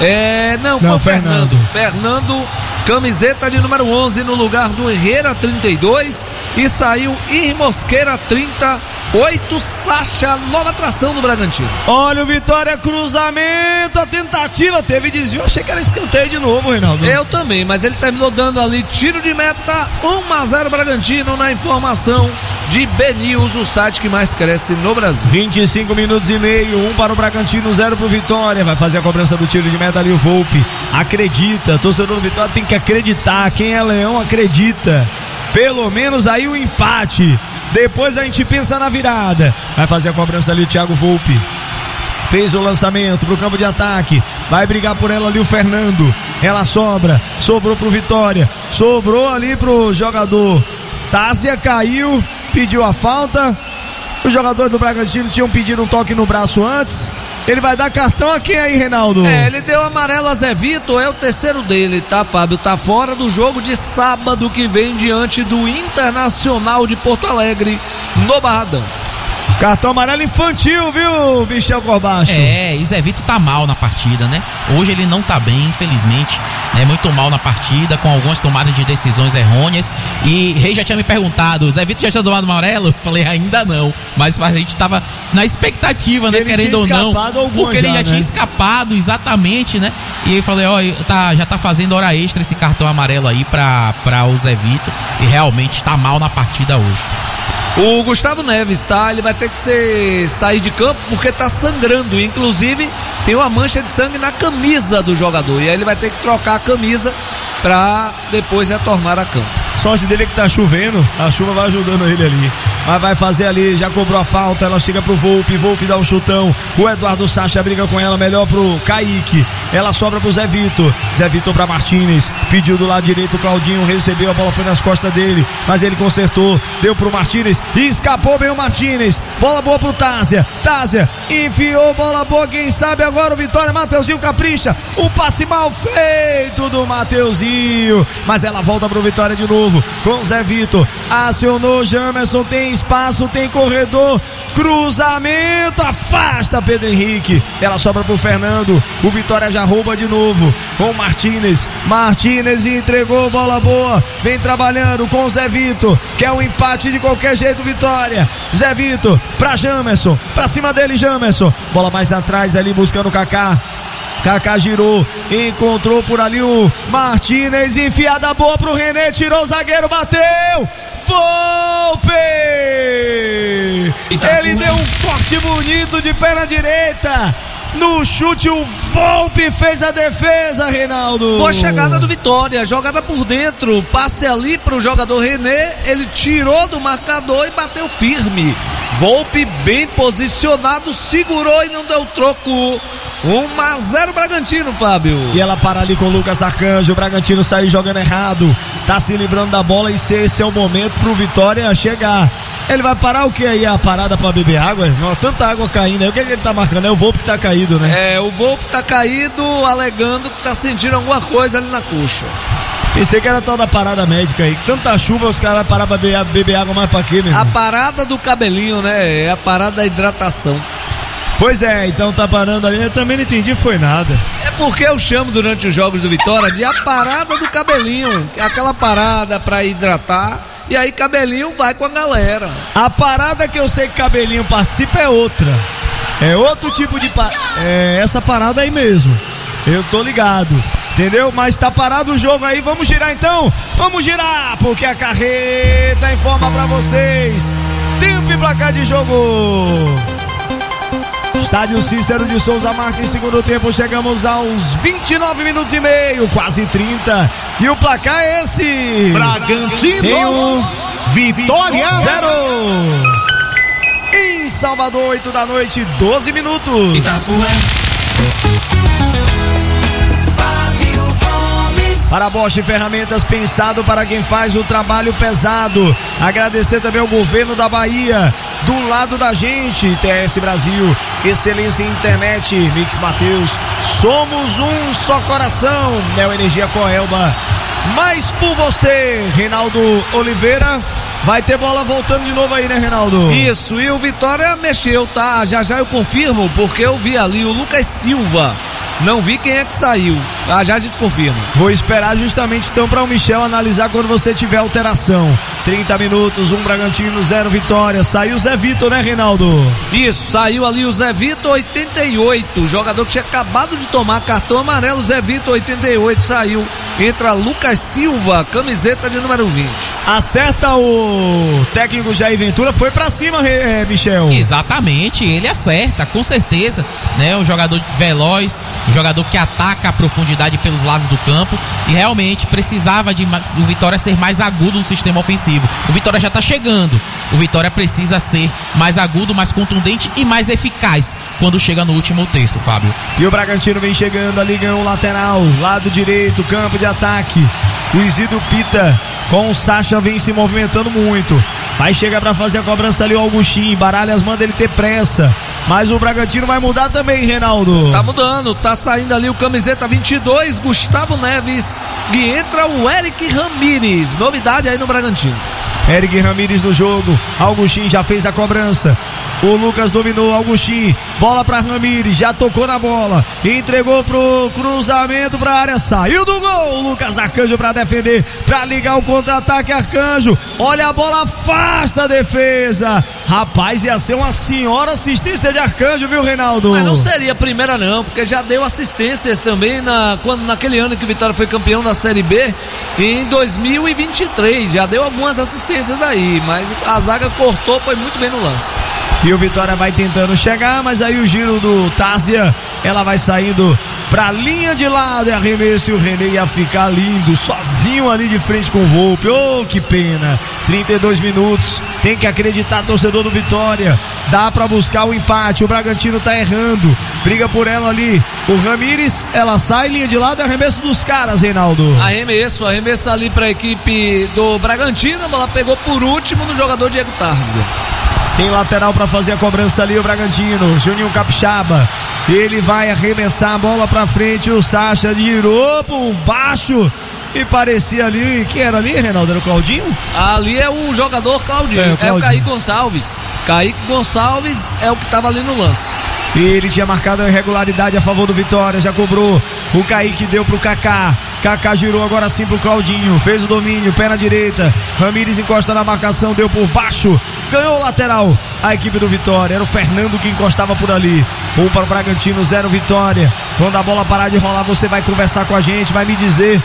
É. Não, foi não, o Fernando. Fernando. Fernando, camiseta de número onze no lugar do Herrera, trinta e dois. E saiu Ir Mosqueira, trinta. oito, Sacha, nova atração do Bragantino. Olha o Vitória, cruzamento, a tentativa, teve desvio, achei que era escanteio de novo, Reinaldo. Eu também, mas ele terminou dando ali tiro de meta, um a zero Bragantino, na informação de B-News, o site que mais cresce no Brasil. vinte e cinco minutos e meio, um para o Bragantino, zero para o Vitória. Vai fazer a cobrança do tiro de meta ali o Volpi. Acredita, torcedor do Vitória tem que acreditar. Quem é leão acredita. Pelo menos aí o empate. Depois a gente pensa na virada. Vai fazer a cobrança ali o Thiago Volpi. Fez o lançamento pro campo de ataque. Vai brigar por ela ali o Fernando. Ela sobra. Sobrou pro Vitória. Sobrou ali pro jogador. Tásia caiu. Pediu a falta. Os jogadores do Bragantino tinham pedido um toque no braço antes. Ele vai dar cartão a quem aí, Reinaldo? É, ele deu amarelo a Zé Vitor, é o terceiro dele, tá, Fábio? Tá fora do jogo de sábado que vem diante do Internacional de Porto Alegre, no Barradão. Cartão amarelo infantil, viu, Michel Corbacho? É, e Zé Vitor tá mal na partida, né? Hoje ele não tá bem, infelizmente, né? Muito mal na partida, com algumas tomadas de decisões errôneas. E Rei já tinha me perguntado, Zé Vitor já tinha tomado amarelo? Eu falei, ainda não. Mas a gente tava na expectativa, né? Ele Querendo ou não. Porque ele já, já né? tinha escapado, exatamente, né? E eu falei, ó, tá, já tá fazendo hora extra esse cartão amarelo aí pra, pra o Zé Vitor. E realmente tá mal na partida hoje. O Gustavo Neves, tá? Ele vai ter que ser, sair de campo porque tá sangrando. Inclusive, tem uma mancha de sangue na camisa do jogador. E aí ele vai ter que trocar a camisa pra depois retornar a campo. Sorte dele é que tá chovendo, a chuva vai ajudando ele ali. Mas vai fazer ali, já cobrou a falta, ela chega pro Volpi, Volpi dá um chutão. O Eduardo Sacha briga com ela, melhor pro Kaique. Ela sobra pro Zé Vitor. Zé Vitor pra Martínez, pediu do lado direito o Claudinho, recebeu, a bola foi nas costas dele, mas ele consertou, deu pro Martínez e escapou bem o Martínez. Bola boa pro Tásia, Tásia enfiou, bola boa, quem sabe agora o Vitória, Mateuzinho capricha, um passe mal feito do Mateuzinho, mas ela volta pro Vitória de novo, com Zé Vitor, acionou Jamerson, tem espaço, tem corredor, cruzamento, afasta Pedro Henrique, ela sobra pro Fernando, o Vitória já rouba de novo, com Martínez, Martínez entregou, bola boa, vem trabalhando com Zé Vitor, quer um empate de qualquer jeito, Vitória, Zé Vitor, pra Jamerson, pra cima dele Jamerson, bola mais atrás ali buscando o Kaká, Kaká girou, encontrou por ali o Martínez, enfiada boa pro René, tirou o zagueiro, bateu, Volpe! Ele deu um corte bonito de perna direita, no chute o Volpe fez a defesa, Reinaldo. Boa chegada do Vitória, jogada por dentro, passe ali pro jogador René, ele tirou do marcador e bateu firme. Volpe bem posicionado, segurou e não deu troco. um a zero Bragantino, Fábio. E ela para ali com o Lucas Arcanjo, o Bragantino saiu jogando errado, tá se livrando da bola e esse é o momento pro Vitória chegar. Ele vai parar o que aí? A parada pra beber água? Não, tanta água caindo aí. O que, é que ele tá marcando? É o Volpe que tá caído, né? É, o Volpe tá caído, alegando que tá sentindo alguma coisa ali na coxa. Pensei que era tal da parada médica aí. Tanta chuva, os caras vão parar pra beber, beber água mais pra quê, meu irmão? A parada do cabelinho, né? É a parada da hidratação. Pois é, então tá parando ali. Eu também não entendi, foi nada. É porque eu chamo durante os jogos do Vitória de a parada do cabelinho. Aquela parada pra hidratar. E aí Cabelinho vai com a galera. A parada que eu sei que Cabelinho participa é outra. É outro tipo de parada. É essa parada aí mesmo. Eu tô ligado. Entendeu? Mas tá parado o jogo aí. Vamos girar então? Vamos girar, porque a carreta informa pra vocês. Tempo e placar de jogo. Estádio Cícero de Souza marca em segundo tempo. Chegamos aos vinte e nove minutos e meio, quase trinta. E o placar é esse: Bragantino, um, Vitória zero. Em Salvador, oito da noite, doze minutos. Itapuã. Para Bosch Ferramentas, pensado para quem faz o trabalho pesado. Agradecer também ao governo da Bahia, do lado da gente. T S Brasil, excelência em internet. Mix Mateus, somos um só coração. Neo Energia Coelba, mais por você. Reinaldo Oliveira, vai ter bola voltando de novo aí, né, Reinaldo? Isso, e o Vitória mexeu, tá? Já já eu confirmo, porque eu vi ali o Lucas Silva. Não vi quem é que saiu. Ah, já a gente confirma. Vou esperar justamente então para o Michel analisar quando você tiver alteração. trinta minutos, um Bragantino, zero Vitória. Saiu o Zé Vitor, né, Reinaldo? Isso, saiu ali o Zé Vitor, oitenta e oito, o jogador que tinha acabado de tomar cartão amarelo. Zé Vitor, oitenta e oito, saiu. Entra Lucas Silva, camiseta de número vinte. Acerta o técnico Jair Ventura, foi pra cima, é, Michel. Exatamente, ele acerta, com certeza, né? Um jogador veloz, um jogador que ataca a profundidade pelos lados do campo e realmente precisava de o Vitória ser mais agudo no sistema ofensivo. O Vitória já tá chegando, o Vitória precisa ser mais agudo, mais contundente e mais eficaz quando chega no último terço, Fábio. E o Bragantino vem chegando ali, ganhou o lateral, lado direito, campo de ataque. O Isidro Pita com o Sacha vem se movimentando muito. Vai chegar pra fazer a cobrança ali o Augustinho. Baralhas manda ele ter pressa. Mas o Bragantino vai mudar também, Reinaldo. Tá mudando, tá saindo ali o camiseta vinte e dois, Gustavo Neves. E entra o Eric Ramírez. Novidade aí no Bragantino. Eric Ramírez no jogo. Augustinho já fez a cobrança. O Lucas dominou, Augustinho, bola pra Ramírez, já tocou na bola, entregou pro cruzamento pra área, saiu do gol, o Lucas Arcanjo pra defender, pra ligar o contra-ataque. Arcanjo, olha a bola, afasta a defesa. Rapaz, ia ser uma senhora assistência de Arcanjo, viu, Reinaldo? Mas não seria a primeira não, porque já deu assistências também na, quando, naquele ano que o Vitória foi campeão da Série B, em dois mil e vinte e três, já deu algumas assistências aí, mas a zaga cortou, foi muito bem no lance. E o Vitória vai tentando chegar, mas aí o giro do Tásia, ela vai saindo pra linha de lado, e arremesso, e o René ia ficar lindo, sozinho ali de frente com o Volpe. Oh, que pena. trinta e dois minutos, tem que acreditar, torcedor do Vitória, dá pra buscar o empate. O Bragantino tá errando, briga por ela ali, o Ramírez, ela sai, linha de lado, é arremesso dos caras, Reinaldo. Arremesso, arremesso ali pra equipe do Bragantino, a bola pegou por último no jogador Diego Tásia. Tem lateral para fazer a cobrança ali o Bragantino, Juninho Capixaba, ele vai arremessar a bola pra frente, o Sacha girou por baixo e parecia ali, quem era ali, Reinaldo? Era o Claudinho? Ali é o jogador Claudinho, é o, Claudinho. É o Kaique Gonçalves, Kaique Gonçalves é o que tava ali no lance. E ele tinha marcado a irregularidade a favor do Vitória, já cobrou, o Kaique deu pro Kaká, Kaká girou agora sim pro Claudinho, fez o domínio, pé na direita, Ramírez encosta na marcação, deu por baixo, ganhou o lateral, a equipe do Vitória, era o Fernando que encostava por ali. Um para o Bragantino, zero Vitória. Quando a bola parar de rolar, você vai conversar com a gente, vai me dizer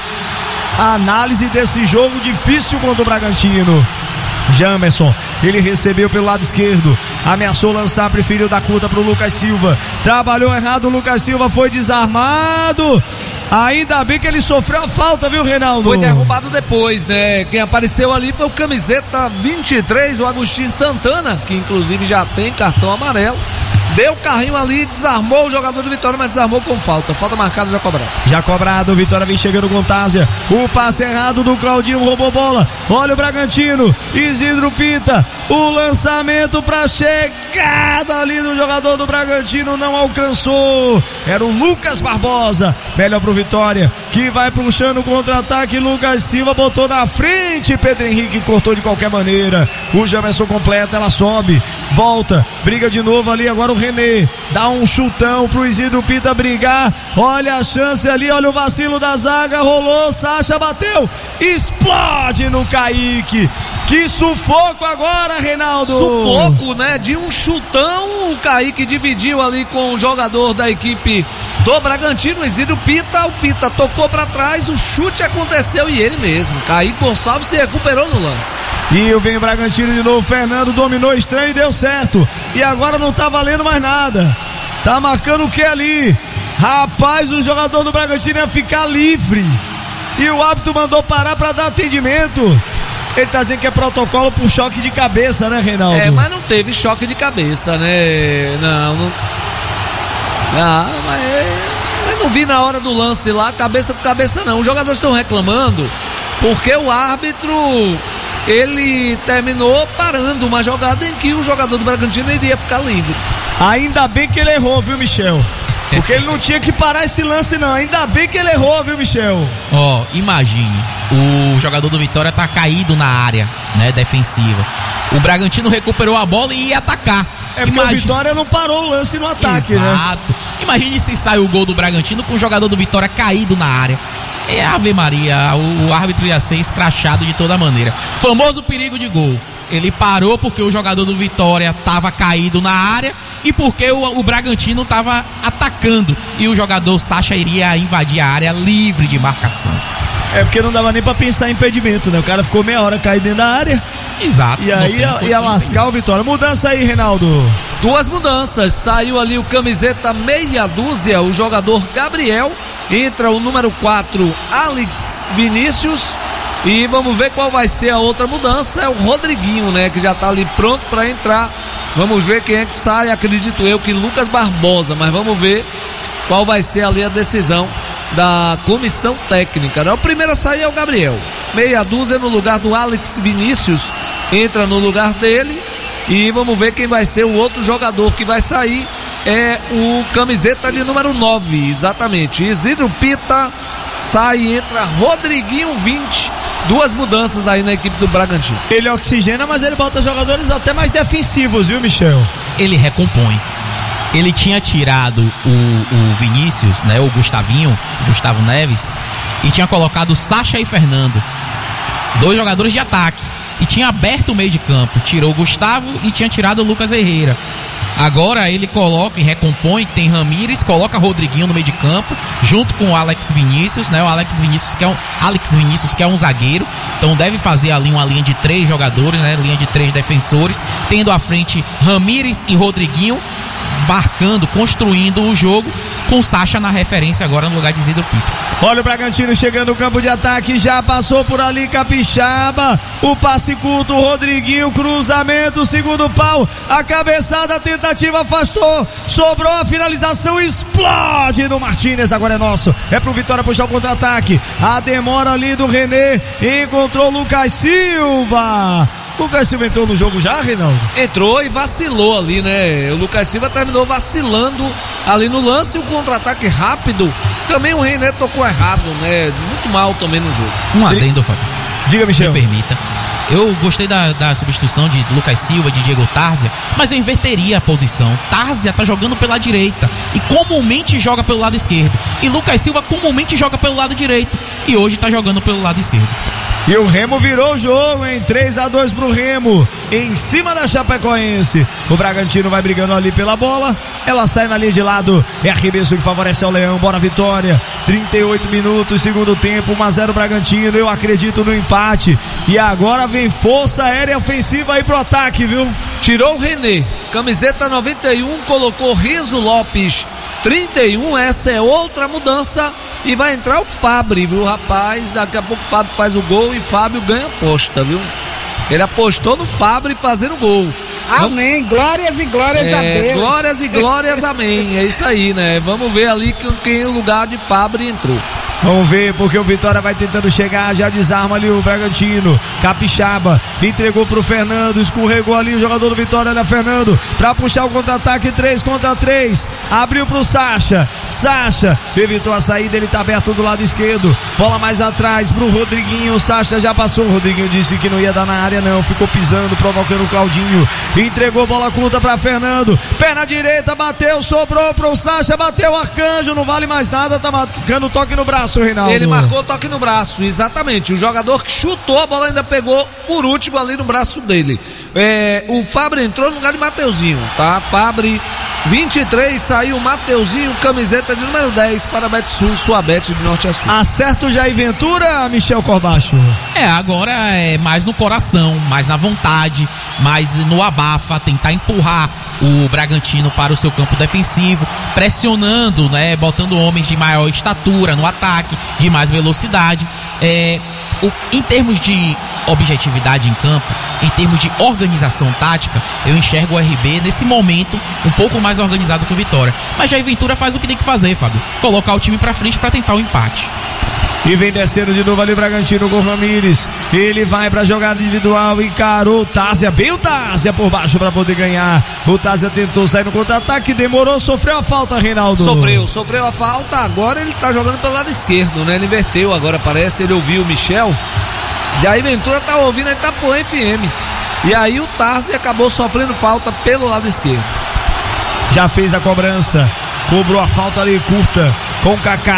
a análise desse jogo difícil contra o Bragantino. Jamerson, ele recebeu pelo lado esquerdo, ameaçou lançar, preferiu dar curta pro Lucas Silva, trabalhou errado, o Lucas Silva foi desarmado. Ainda bem que ele sofreu a falta, viu, Reinaldo? Foi derrubado depois, né? Quem apareceu ali foi o camiseta vinte e três, o Agostinho Santana, que inclusive já tem cartão amarelo. Deu carrinho ali, desarmou o jogador do Vitória, mas desarmou com falta. Falta marcada, já cobrado. Já cobrado, o Vitória vem chegando com Tásia. O passe errado do Claudinho, roubou bola. Olha o Bragantino, Isidro Pita. O lançamento pra chegada ali do jogador do Bragantino, não alcançou. Era o Lucas Barbosa. Melhor pro Vitória, que vai puxando o contra-ataque. Lucas Silva botou na frente. Pedro Henrique cortou de qualquer maneira. O Jamerson completa, ela sobe, volta, briga de novo ali. Agora o René dá um chutão pro Isidro Pita brigar. Olha a chance ali, olha o vacilo da zaga. Rolou, Sacha bateu, explode no Kaique. Que sufoco agora, Reinaldo. Sufoco, né? De um chutão, o Kaique dividiu ali com o jogador da equipe do Bragantino, Isidro Pita. O Pita tocou pra trás, o chute aconteceu e ele mesmo, Kaique Gonçalves, se recuperou no lance. E vem o Bragantino de novo, Fernando dominou estranho e deu certo. E agora não tá valendo mais nada. Tá marcando o que ali? Rapaz, o jogador do Bragantino ia ficar livre. E o árbitro mandou parar pra dar atendimento. Ele tá dizendo que é protocolo por choque de cabeça, né, Reinaldo? É, mas não teve choque de cabeça, né? Não, não. Ah, mas, mas não vi na hora do lance lá, cabeça por cabeça não. Os jogadores estão reclamando porque o árbitro, ele terminou parando uma jogada em que o jogador do Bragantino iria ficar livre. Ainda bem que ele errou, viu, Michel? Porque ele não tinha que parar esse lance não. Ainda bem que ele errou, viu, Michel? Ó, oh, imagine, o jogador do Vitória tá caído na área, né, defensiva. O Bragantino recuperou a bola e ia atacar. É porque Imagine... o Vitória não parou o lance no ataque, Exato. né? Imagine se sai o gol do Bragantino com o jogador do Vitória caído na área. é Ave Maria, o, o árbitro ia ser escrachado de toda maneira. Famoso perigo de gol. Ele parou porque o jogador do Vitória estava caído na área e porque o, o Bragantino estava atacando. E o jogador Sacha iria invadir a área livre de marcação. É porque não dava nem pra pensar em impedimento, né? O cara ficou meia hora caído dentro da área. Exato. E aí ia, ia lascar o Vitória. Mudança aí, Reinaldo. Duas mudanças. Saiu ali o camiseta meia dúzia, o jogador Gabriel. Entra o número quatro, Alex Vinícius. E vamos ver qual vai ser a outra mudança. É o Rodriguinho, né? Que já tá ali pronto pra entrar. Vamos ver quem é que sai. Acredito eu que Lucas Barbosa. Mas vamos ver qual vai ser ali a decisão da comissão técnica, né? O primeiro a sair é o Gabriel. Meia dúzia no lugar do Alex Vinícius. Entra no lugar dele. E vamos ver quem vai ser o outro jogador que vai sair. É o camiseta de número nove, exatamente. Isidro Pita sai e entra Rodriguinho vinte. Duas mudanças aí na equipe do Bragantino. Ele oxigena, mas ele bota jogadores até mais defensivos, viu, Michel? Ele recompõe. Ele tinha tirado o, o Vinícius, né, o Gustavinho, Gustavo Neves, e tinha colocado Sacha e Fernando, dois jogadores de ataque, e tinha aberto o meio de campo. Tirou o Gustavo e tinha tirado o Lucas Herrera. Agora ele coloca e recompõe, tem Ramírez, coloca Rodriguinho no meio de campo, junto com o Alex Vinícius, né? O Alex Vinícius que é um, Alex Vinícius que é um zagueiro, então deve fazer ali uma linha de três jogadores, né? Linha de três defensores, tendo à frente Ramírez e Rodriguinho, marcando, construindo o jogo, com Sacha na referência agora no lugar de Isidro Pita. Olha o Bragantino chegando no campo de ataque, já passou por ali Capixaba, o passe curto, Rodriguinho, cruzamento, segundo pau, a cabeçada, a tentativa afastou, sobrou a finalização, explode no Martínez, agora é nosso, é pro Vitória puxar o contra-ataque, a demora ali do René, encontrou o Lucas Silva. Lucas Silva entrou no jogo já, Reinaldo? Entrou e vacilou ali, né? O Lucas Silva terminou vacilando ali no lance, o contra-ataque rápido. Também o René tocou errado, né? Muito mal também no jogo. Um adendo, Fábio. Diga, Michel. Me permita. Eu gostei da, da substituição de Lucas Silva, de Diego Tárzia, mas eu inverteria a posição. Tárzia tá jogando pela direita e comumente joga pelo lado esquerdo. E Lucas Silva comumente joga pelo lado direito e hoje tá jogando pelo lado esquerdo. E o Remo virou o jogo em três a dois pro Remo, em cima da Chapecoense. O Bragantino vai brigando ali pela bola, ela sai na linha de lado, é arremesso que favorece ao Leão, bora Vitória, trinta e oito minutos, segundo tempo, um a zero Bragantino, eu acredito no empate. E agora vem força aérea ofensiva aí pro ataque, viu? Tirou o René, camiseta noventa e um, colocou Renzo Lopes, trinta e um, essa é outra mudança. E vai entrar o Fábio, viu, rapaz? Daqui a pouco o Fábio faz o gol e Fábio ganha aposta, viu? Ele apostou no Fábio fazendo gol. Amém, glórias e glórias é, a Deus. Glórias e glórias, amém. É isso aí, né? Vamos ver ali quem, quem o lugar de Fábio entrou. Vamos ver, porque o Vitória vai tentando chegar, já desarma ali o Bragantino. Capixaba entregou pro Fernando, escorregou ali o jogador do Vitória, olha Fernando, pra puxar o contra-ataque, três contra três, abriu pro Sacha, Sacha evitou a saída, ele tá aberto do lado esquerdo, bola mais atrás pro Rodriguinho, o Sacha já passou, o Rodriguinho disse que não ia dar na área não, ficou pisando, provocando o Claudinho, entregou bola curta pra Fernando, perna direita, bateu, sobrou pro Sacha, bateu Arcanjo, não vale mais nada, tá marcando toque no braço. Reinaldo. Ele marcou toque no braço, exatamente. O jogador que chutou, a bola ainda pegou por último ali no braço dele. É, o Fábio entrou no lugar de Mateuzinho, tá? Fábio, vinte e três, saiu Mateuzinho, camiseta de número dez para a Betsul, sua bet de norte a sul. Acerta o Jair Ventura, Michel Corbacho? É, agora é mais no coração, mais na vontade, mais no abafa, tentar empurrar o Bragantino para o seu campo defensivo, pressionando, né, botando homens de maior estatura no ataque, de mais velocidade. É, o, em termos de objetividade em campo, em termos de organização tática, eu enxergo o R B nesse momento um pouco mais organizado que o Vitória. Mas Jair Ventura faz o que tem que fazer, Fábio, colocar o time pra frente pra tentar o empate. E vem descendo de novo ali o Bragantino com o Ramírez. Ele vai pra jogada individual, encarou o Tárzia, bem o Tárzia por baixo pra poder ganhar. O Tárzia tentou sair no contra-ataque, demorou, sofreu a falta, Reinaldo. Sofreu, sofreu a falta, agora ele tá jogando pelo lado esquerdo, né? Ele inverteu, agora parece, ele ouviu o Michel. E aí Ventura tá ouvindo a Itapuã F M. E aí o Tárzia acabou sofrendo falta pelo lado esquerdo. Já fez a cobrança, cobrou a falta ali curta com o Kaká.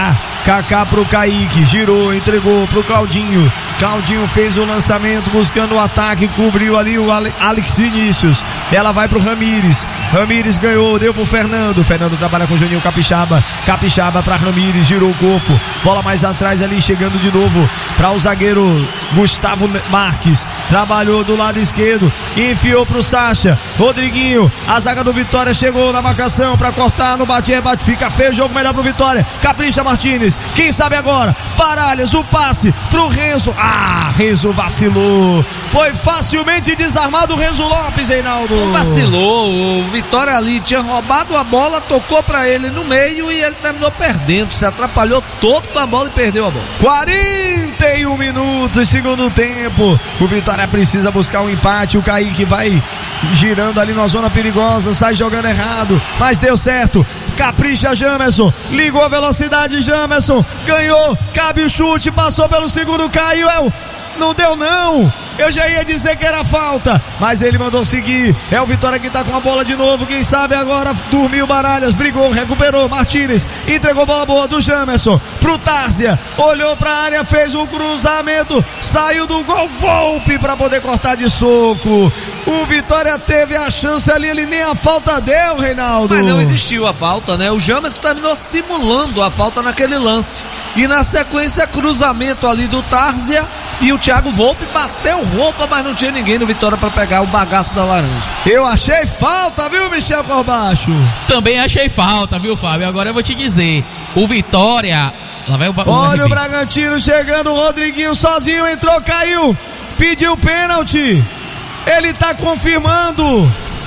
Kaká pro Kaique, girou, entregou pro Claudinho. Claudinho fez o lançamento buscando o ataque, cobriu ali o Alex Vinícius. Ela vai pro Ramires. Ramires ganhou, deu pro Fernando. Fernando trabalha com o Juninho Capixaba. Capixaba pra Ramires, girou o corpo. Bola mais atrás ali, chegando de novo para o zagueiro Gustavo Marques. Trabalhou do lado esquerdo, enfiou pro Sacha. Rodriguinho, a zaga do Vitória chegou na marcação para cortar no bate-rebate. Fica feio o jogo, melhor pro Vitória. Capricha Martínez. Quem sabe agora? Baralhas, o passe pro Renzo. Ah, Renzo vacilou. Foi facilmente desarmado o Renzo Lopes, Reinaldo. Não vacilou. O Vitória ali tinha roubado a bola, tocou pra ele no meio e ele terminou perdendo. Se atrapalhou todo com a bola e perdeu a bola. quarenta e um minutos, segundo tempo. O Vitória precisa buscar um empate. O Kaique vai girando ali na zona perigosa, sai jogando errado, mas deu certo. Capricha Jamerson, ligou a velocidade, Jamerson ganhou, cabe o chute, passou pelo segundo, caiu, é o... não deu não, eu já ia dizer que era falta, mas ele mandou seguir. É o Vitória que tá com a bola de novo, quem sabe agora dormiu Baralhas, brigou, recuperou, Martínez entregou bola boa do Jamerson pro Tárzia, olhou pra área, fez um cruzamento, saiu do gol, Volpe pra poder cortar de soco. O Vitória teve a chance ali, ele nem a falta deu, Reinaldo. Mas não existiu a falta, né? O Jamerson terminou simulando a falta naquele lance. E na sequência, cruzamento ali do Tárzia e o Thiago Volpe bateu roupa, mas não tinha ninguém no Vitória para pegar o bagaço da laranja. Eu achei falta, viu, Michel Corbacho? Também achei falta, viu, Fábio? Agora eu vou te dizer, o Vitória... Lá vai o, o Olha R B. O Bragantino chegando, o Rodriguinho sozinho, entrou, caiu, pediu pênalti. Ele tá confirmando.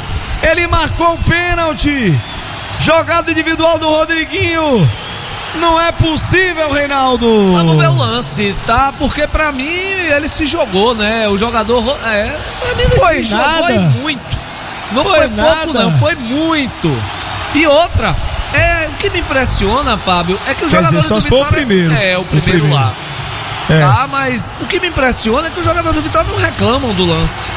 Ele marcou o pênalti. Jogada individual do Rodriguinho. Não é possível, Reinaldo. Vamos ver o lance, tá? Porque pra mim ele se jogou, né? O jogador. É, pra mim ele foi se nada. jogou e muito. Não foi, foi pouco, nada. não, foi muito. E outra, é, o que me impressiona, Fábio, é que o Quer jogador dizer, só do se for Vitória. o primeiro. É, o primeiro, o primeiro. lá. É. Tá, mas o que me impressiona é que os jogadores do Vitória não reclamam do lance.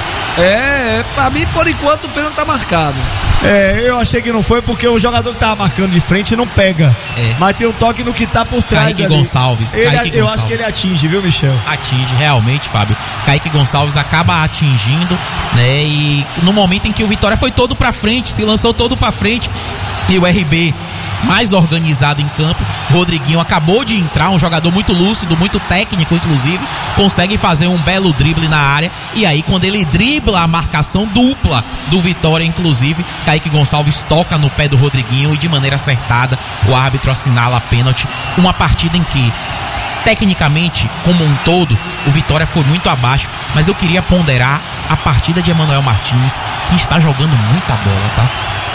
É, pra mim, por enquanto, o pênalti tá marcado. É, eu achei que não foi porque o jogador que tava marcando de frente não pega. É. Mas tem um toque no que tá por trás. Kaique ali. Gonçalves. Ele, Kaique eu Gonçalves. acho que ele atinge, viu, Michel? Atinge, realmente, Fábio. Kaique Gonçalves acaba atingindo, né? E no momento em que o Vitória foi todo pra frente, se lançou todo pra frente, e o R B mais organizado em campo, Rodriguinho acabou de entrar, um jogador muito lúcido, muito técnico, inclusive, consegue fazer um belo drible na área, e aí quando ele dribla a marcação dupla do Vitória, inclusive, Kaique Gonçalves toca no pé do Rodriguinho e de maneira acertada o árbitro assinala a pênalti. Uma partida em que tecnicamente, como um todo, o Vitória foi muito abaixo, mas eu queria ponderar a partida de Emanuel Martins, que está jogando muita bola, tá?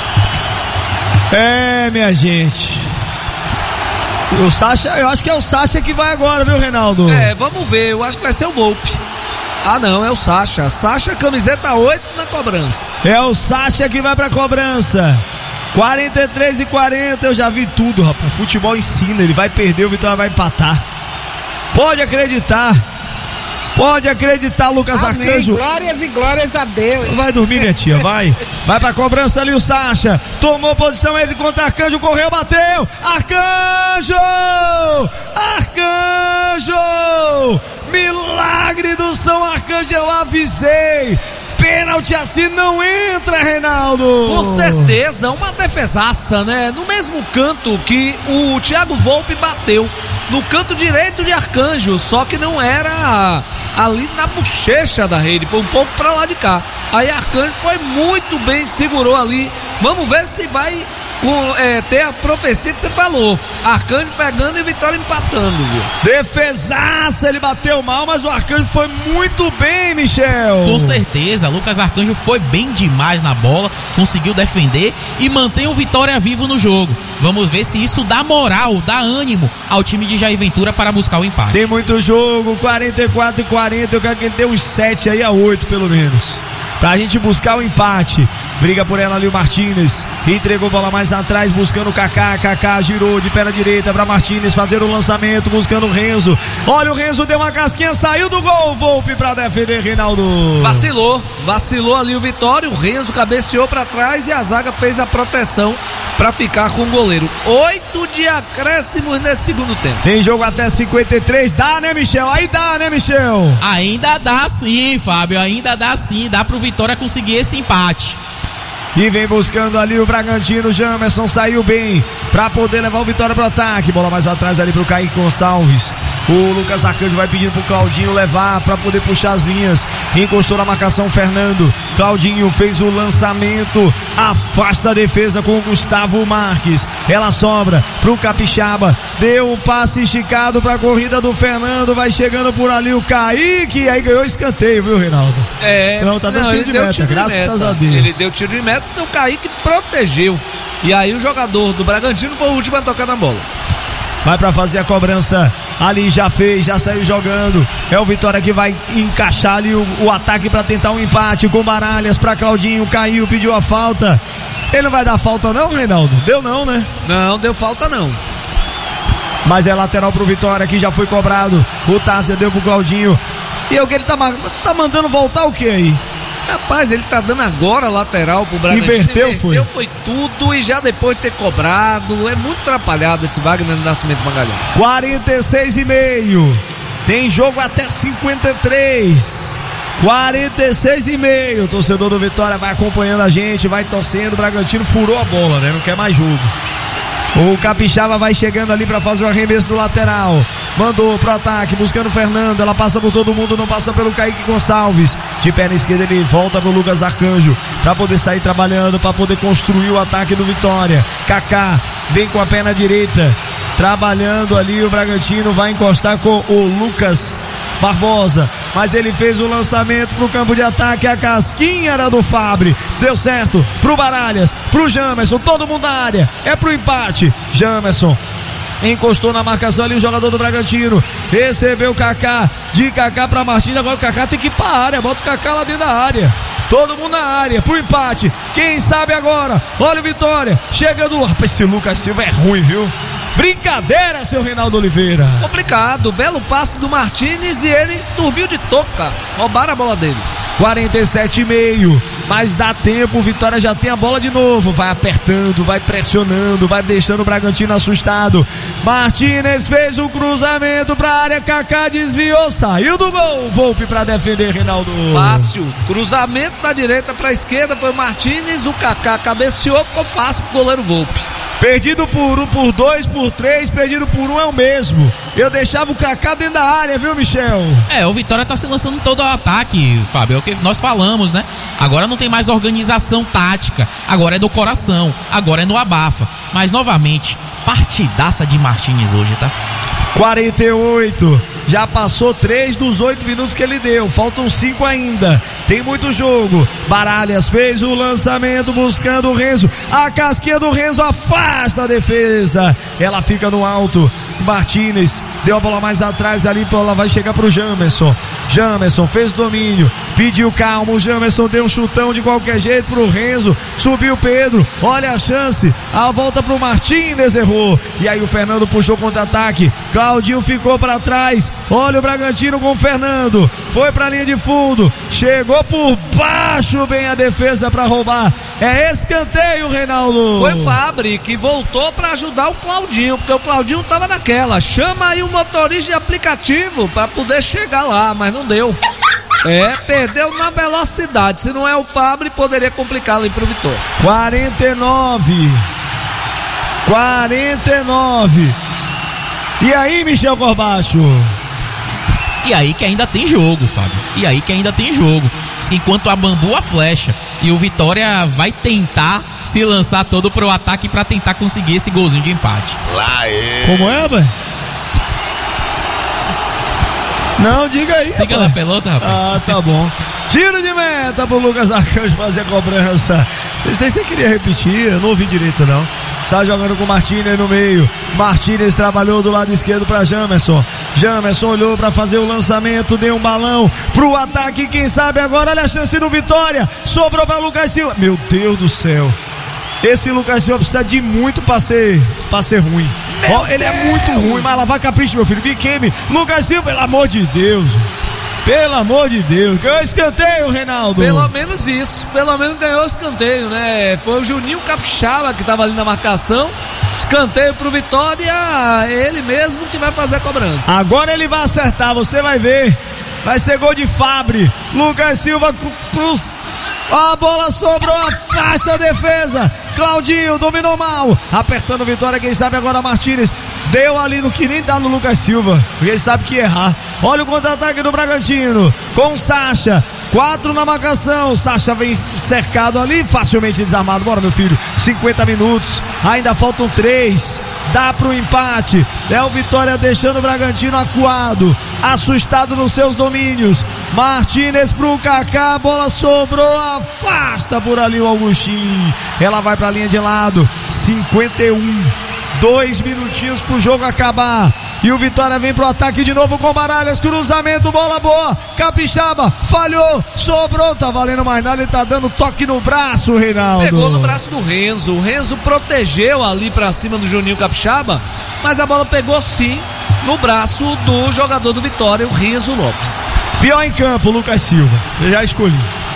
É, minha gente. O Sacha, eu acho que é o Sacha que vai agora, viu, Reinaldo? É, vamos ver, eu acho que vai ser o Volpe. Ah, não, é o Sacha. Sacha, camiseta oito na cobrança. É o Sacha que vai pra cobrança. quarenta e três e quarenta, eu já vi tudo, rapaz. Futebol ensina, ele vai perder, o Vitória vai empatar. Pode acreditar. Pode acreditar, Lucas Amém. Arcanjo. Glórias e glórias a Deus. Vai dormir, minha tia, vai. Vai pra cobrança ali o Sacha. Tomou posição ele contra Arcanjo, correu, bateu. Arcanjo! Arcanjo! Milagre do São Arcanjo, eu avisei. Pênalti assim não entra, Reinaldo. Com certeza, uma defesaça, né? No mesmo canto que o Thiago Volpe bateu, no canto direito de Arcanjo, só que não era ali na bochecha da rede, foi um pouco pra lá de cá. Aí Arcanjo foi muito bem, segurou ali. Vamos ver se vai com, é, ter a profecia que você falou. Arcanjo pegando e Vitória empatando, viu? Defesaça, ele bateu mal, mas o Arcanjo foi muito bem, Michel. Com certeza, Lucas Arcanjo foi bem demais na bola, conseguiu defender e mantém o Vitória vivo no jogo. Vamos ver se isso dá moral, dá ânimo ao time de Jair Ventura para buscar o empate. Tem muito jogo, quarenta e quatro e quarenta, eu quero que ele dê uns sete aí a oito pelo menos, pra gente buscar o empate. Briga por ela ali o Martínez, entregou bola mais atrás, buscando o Kaká, Kaká girou de perna direita pra Martínez fazer o lançamento, buscando o Renzo. Olha o Renzo, deu uma casquinha, saiu do gol, Volpe pra defender, Reinaldo. Vacilou, vacilou ali o Vitória, o Renzo cabeceou pra trás e a zaga fez a proteção para ficar com o goleiro. Oito de acréscimos nesse segundo tempo. Tem jogo até cinquenta e três, dá, né, Michel? Aí dá, né, Michel? Ainda dá sim, Fábio, ainda dá sim, dá pro Vitória conseguir esse empate. E vem buscando ali o Bragantino. Jamerson saiu bem pra poder levar o Vitória pro ataque. Bola mais atrás ali pro Kaique Gonçalves. O Lucas Arcanjo vai pedindo pro Claudinho levar pra poder puxar as linhas. Encostou na marcação Fernando. Claudinho fez o lançamento, afasta a defesa com o Gustavo Marques. Ela sobra pro Capixaba. Deu o passe esticado pra corrida do Fernando. Vai chegando por ali o Kaique. Aí ganhou escanteio, viu, Reinaldo? É, não, tá dando não, tiro de meta, tiro de graças meta. a Deus. Ele deu tiro de meta, então o Kaique protegeu. E aí o jogador do Bragantino foi o último a tocar na bola. Vai pra fazer a cobrança. Ali já fez, já saiu jogando. É o Vitória que vai encaixar ali o, o ataque pra tentar um empate com Baralhas pra Claudinho. Caiu, pediu a falta. Ele não vai dar falta não, Reinaldo? Deu não, né? Não, deu falta não. Mas é lateral pro Vitória, que já foi cobrado. O Tássia deu pro Claudinho. E o que ele tá, tá mandando voltar o que aí? Rapaz, ele tá dando agora lateral pro Bragantino. Inverteu, Inverteu foi? foi tudo e já depois de ter cobrado. É muito atrapalhado esse Wagner Nascimento Magalhães. quarenta e seis e meio. Tem jogo até cinquenta e três. quarenta e seis e meio. O torcedor do Vitória vai acompanhando a gente, vai torcendo. O Bragantino furou a bola, né? Não quer mais jogo. O Capixaba vai chegando ali pra fazer o arremesso do lateral. Mandou pro ataque, buscando o Fernando. Ela passa por todo mundo, não passa pelo Kaique Gonçalves. De perna esquerda ele volta pro Lucas Arcanjo pra poder sair trabalhando, pra poder construir o ataque do Vitória. Kaká vem com a perna direita, trabalhando ali. O Bragantino vai encostar com o Lucas Barbosa, mas ele fez o lançamento pro campo de ataque. A casquinha era do Fabre, deu certo pro Baralhas, pro Jamerson, todo mundo na área, é pro empate. Jamerson encostou na marcação ali o jogador do Bragantino, recebeu o Kaká, de Kaká pra Martins. Agora o Kaká tem que ir pra área, bota o Kaká lá dentro da área, todo mundo na área, pro empate. Quem sabe agora, olha o Vitória chegando. Rapaz, esse Lucas Silva é ruim, viu? Brincadeira, seu Reinaldo Oliveira. Complicado, belo passe do Martins e ele dormiu de toca. Roubaram a bola dele. quarenta e sete e meio, mas dá tempo, o Vitória já tem a bola de novo, vai apertando, vai pressionando, vai deixando o Bragantino assustado. Martins fez o cruzamento pra área, Kaká desviou, saiu do gol. Volpe pra defender, Reinaldo. Fácil, cruzamento da direita pra esquerda, foi o Martins, o Kaká cabeceou, ficou fácil pro goleiro Volpe. Perdido por um, por dois, por três, perdido por um é o mesmo. Eu deixava o Kaká dentro da área, viu, Michel? É, o Vitória tá se lançando todo o ataque, Fábio, é o que nós falamos, né? Agora não tem mais organização tática, agora é do coração, agora é no abafa. Mas, novamente, partidaça de Martins hoje, tá? quarenta e oito, já passou três dos oito minutos que ele deu, faltam cinco ainda, tem muito jogo. Baralhas fez o lançamento buscando o Renzo, a casquinha do Renzo afasta a defesa, ela fica no alto. Martins deu a bola mais atrás ali, ela vai chegar pro Jamerson. Jamerson fez domínio, pediu calma, o Jamerson deu um chutão de qualquer jeito pro Renzo, subiu Pedro, olha a chance, a volta pro Martins, errou, e aí o Fernando puxou contra-ataque, Claudinho ficou para trás, olha o Bragantino com o Fernando, foi pra linha de fundo, chegou por baixo, bem a defesa para roubar, é escanteio, Reinaldo. Foi Fabre que voltou para ajudar o Claudinho, porque o Claudinho tava naquela, chama aí o motorista de aplicativo para poder chegar lá, mas não deu. É, perdeu na velocidade, se não é o Fabre poderia complicar ali pro Vitória. quarenta e nove quarenta e nove. E aí, Michel Corbacho? E aí que ainda tem jogo, Fábio. E aí que ainda tem jogo. Enquanto a Bambu a flecha. E o Vitória vai tentar se lançar todo pro ataque pra tentar conseguir esse golzinho de empate. Lá é. Como é, velho? Não, diga aí. Siga rapaz. na pelota, rapaz. Ah, tá bom. Tiro de meta pro Lucas Arcanjo fazer a cobrança. Não sei se você queria repetir, eu não ouvi direito não. Está jogando com o Martins no meio. Martins trabalhou do lado esquerdo para Jamerson. Jamerson olhou para fazer o lançamento, deu um balão pro ataque. Quem sabe agora, olha a chance do Vitória. Sobrou para Lucas Silva. Meu Deus do céu. Esse Lucas Silva precisa de muito para ser, pra ser ruim. Ó, ele é muito ruim, mas lá vai capricho, meu filho. Biqueme. Lucas Silva, pelo amor de Deus. Pelo amor de Deus, ganhou escanteio, Reinaldo. Pelo menos isso, pelo menos ganhou escanteio, né? Foi o Juninho Capixaba que tava ali na marcação. Escanteio pro Vitória, ele mesmo que vai fazer a cobrança. Agora ele vai acertar, você vai ver. Vai ser gol de Fábri. Lucas Silva cruz. A bola sobrou, afasta a defesa. Claudinho dominou mal. Apertando Vitória, quem sabe agora Martínez. Deu ali no que nem dá no Lucas Silva. Porque ele sabe que errar. Olha o contra-ataque do Bragantino. Com o Sacha. Quatro na marcação. Sacha vem cercado ali, facilmente desarmado. Bora, meu filho. cinquenta minutos. Ainda faltam três. Dá pro empate. É o Vitória deixando o Bragantino acuado, assustado nos seus domínios. Martínez pro Kaká. A bola sobrou. Afasta por ali o Augustinho. Ela vai pra linha de lado. cinquenta e um. Dois minutinhos pro jogo acabar. E o Vitória vem pro ataque de novo com Baralhas. Cruzamento, bola boa. Capixaba, falhou, sobrou. Tá valendo mais nada, ele tá dando toque no braço, Reinaldo. Pegou no braço do Renzo. O Renzo protegeu ali pra cima do Juninho Capixaba, mas a bola pegou sim no braço do jogador do Vitória, o Renzo Lopes. Pior em campo, Lucas Silva. Eu já escolhi.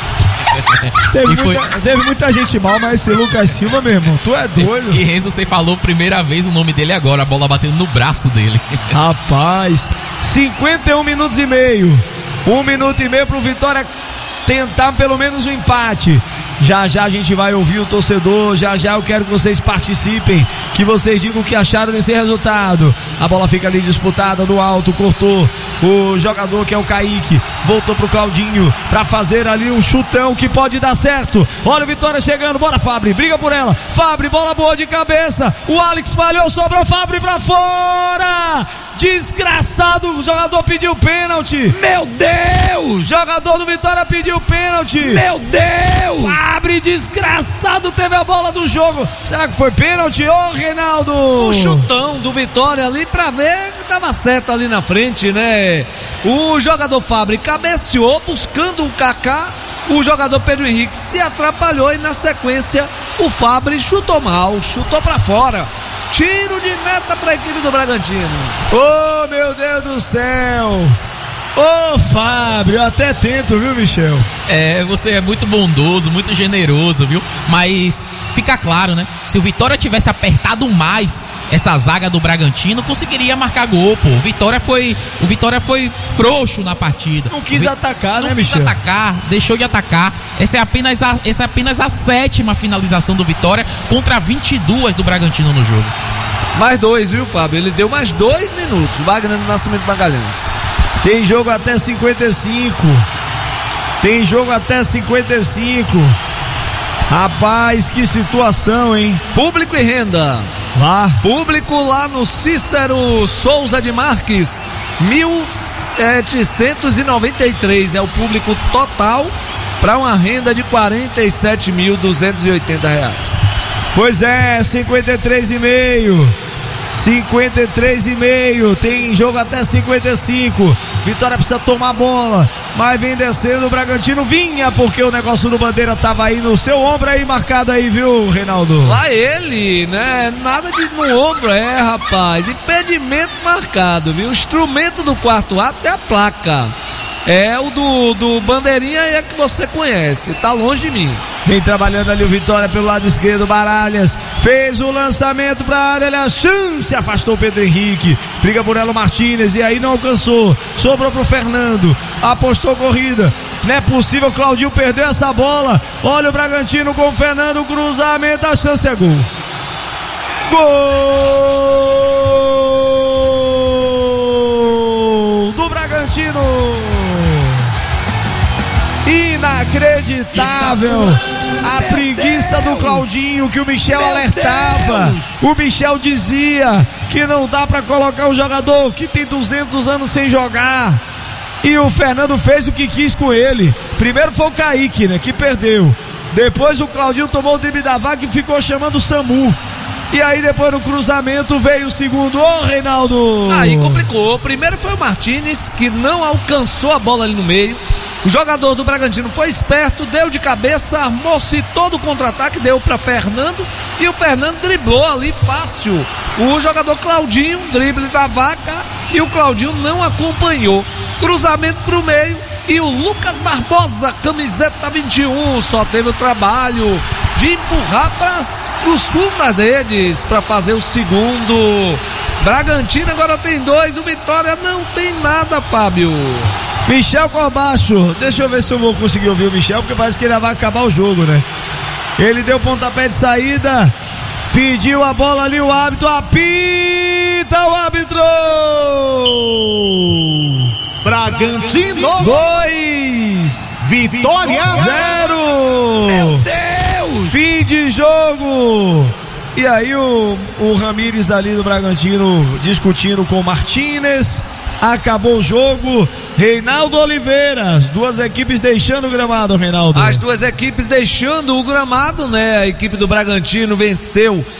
Teve, foi... muita, teve muita gente mal, mas esse Lucas Silva, meu irmão, tu é doido. E Renzo, você falou primeira vez o nome dele agora, a bola batendo no braço dele. Rapaz, cinquenta e um minutos e meio. Um minuto e meio pro Vitória tentar pelo menos um empate. Já já a gente vai ouvir o torcedor. Já já eu quero que vocês participem, que vocês digam o que acharam desse resultado. A bola fica ali disputada do alto, cortou o jogador que é o Kaique, voltou pro Claudinho pra fazer ali um chutão que pode dar certo. Olha o Vitória chegando, bora Fábri, briga por ela. Fábri, bola boa de cabeça. O Alex falhou, sobrou Fábri pra fora. Desgraçado, o jogador pediu pênalti. Meu Deus! O jogador do Vitória pediu pênalti. Meu Deus! Fábri, desgraçado, teve a bola do jogo. Será que foi pênalti? Ô, Reinaldo! O chutão do Vitória ali pra ver que tava certo ali na frente, né? O jogador Fábri cabeceou buscando o Kaká. O jogador Pedro Henrique se atrapalhou e na sequência o Fábri chutou mal, chutou pra fora. Tiro de meta para a equipe do Bragantino. Oh, meu Deus do céu! Ô, oh, Fábio, eu até tento, viu, Michel? É, você é muito bondoso, muito generoso, viu? Mas fica claro, né? Se o Vitória tivesse apertado mais essa zaga do Bragantino, conseguiria marcar gol, pô. O Vitória foi, o Vitória foi frouxo na partida. Não quis Vi... atacar, não né, quis Michel? atacar, deixou de atacar. Essa é, apenas a, essa é apenas a sétima finalização do Vitória contra vinte e duas do Bragantino no jogo. Mais dois, viu, Fábio? Ele deu mais dois minutos. Wagner do Nascimento Magalhães. Tem jogo até cinquenta e cinco. Tem jogo até cinquenta e cinco. Rapaz, que situação, hein? Público e renda. Lá. Público lá no Cícero Souza de Marques. mil setecentos e noventa e três é o público total para uma renda de quarenta e sete mil duzentos e oitenta reais. Pois é, cinquenta e três e meio. cinquenta e três e meio. Tem jogo até cinquenta e cinco. Vitória precisa tomar a bola, mas vem descendo o Bragantino. Vinha porque o negócio do Bandeira tava aí no seu ombro aí, marcado aí, viu, Reinaldo? Lá ele, né? Nada de no ombro, é, rapaz. Impedimento marcado, viu? O instrumento do quarto ato é a placa. É o do, do Bandeirinha, é que você conhece, tá longe de mim. Vem trabalhando ali o Vitória pelo lado esquerdo, Baralhas fez o lançamento pra área, ele a chance, afastou o Pedro Henrique, briga por ela o Martínez e aí não alcançou, sobrou pro Fernando, apostou corrida, não é possível, Claudinho perdeu essa bola, olha o Bragantino com o Fernando, cruzamento, a chance é gol. Gol do Bragantino. Inacreditável a preguiça do Claudinho que o Michel alertava. O Michel dizia que não dá pra colocar um jogador que tem duzentos anos sem jogar. E o Fernando fez o que quis com ele. Primeiro foi o Kaique, né, que perdeu. Depois o Claudinho tomou o drible da vaga e ficou chamando o Samu. E aí depois no cruzamento veio o segundo. Ô, Reinaldo! Aí complicou. Primeiro foi o Martínez, que não alcançou a bola ali no meio. O jogador do Bragantino foi esperto, deu de cabeça, armou-se todo o contra-ataque, deu para Fernando e o Fernando driblou ali fácil. O jogador Claudinho, drible da vaca, e o Claudinho não acompanhou. cruzamento pro meio e o Lucas Barbosa, camiseta vinte e um, só teve o trabalho de empurrar para os fundos das redes para fazer o segundo. Bragantino agora tem dois, o Vitória não tem nada, Fábio. Michel Corbacho, deixa eu ver se eu vou conseguir ouvir o Michel, porque parece que ele vai acabar o jogo, né? Ele deu pontapé de saída, pediu a bola ali, o árbitro apita, o árbitro! Bragantino dois, Vitória zero. Meu Deus! Fim de jogo. E aí o, o Ramírez ali do Bragantino discutindo com o Martínez. Acabou o jogo. Reinaldo Oliveira, as duas equipes deixando o gramado, Reinaldo. As duas equipes deixando o gramado, né? A equipe do Bragantino venceu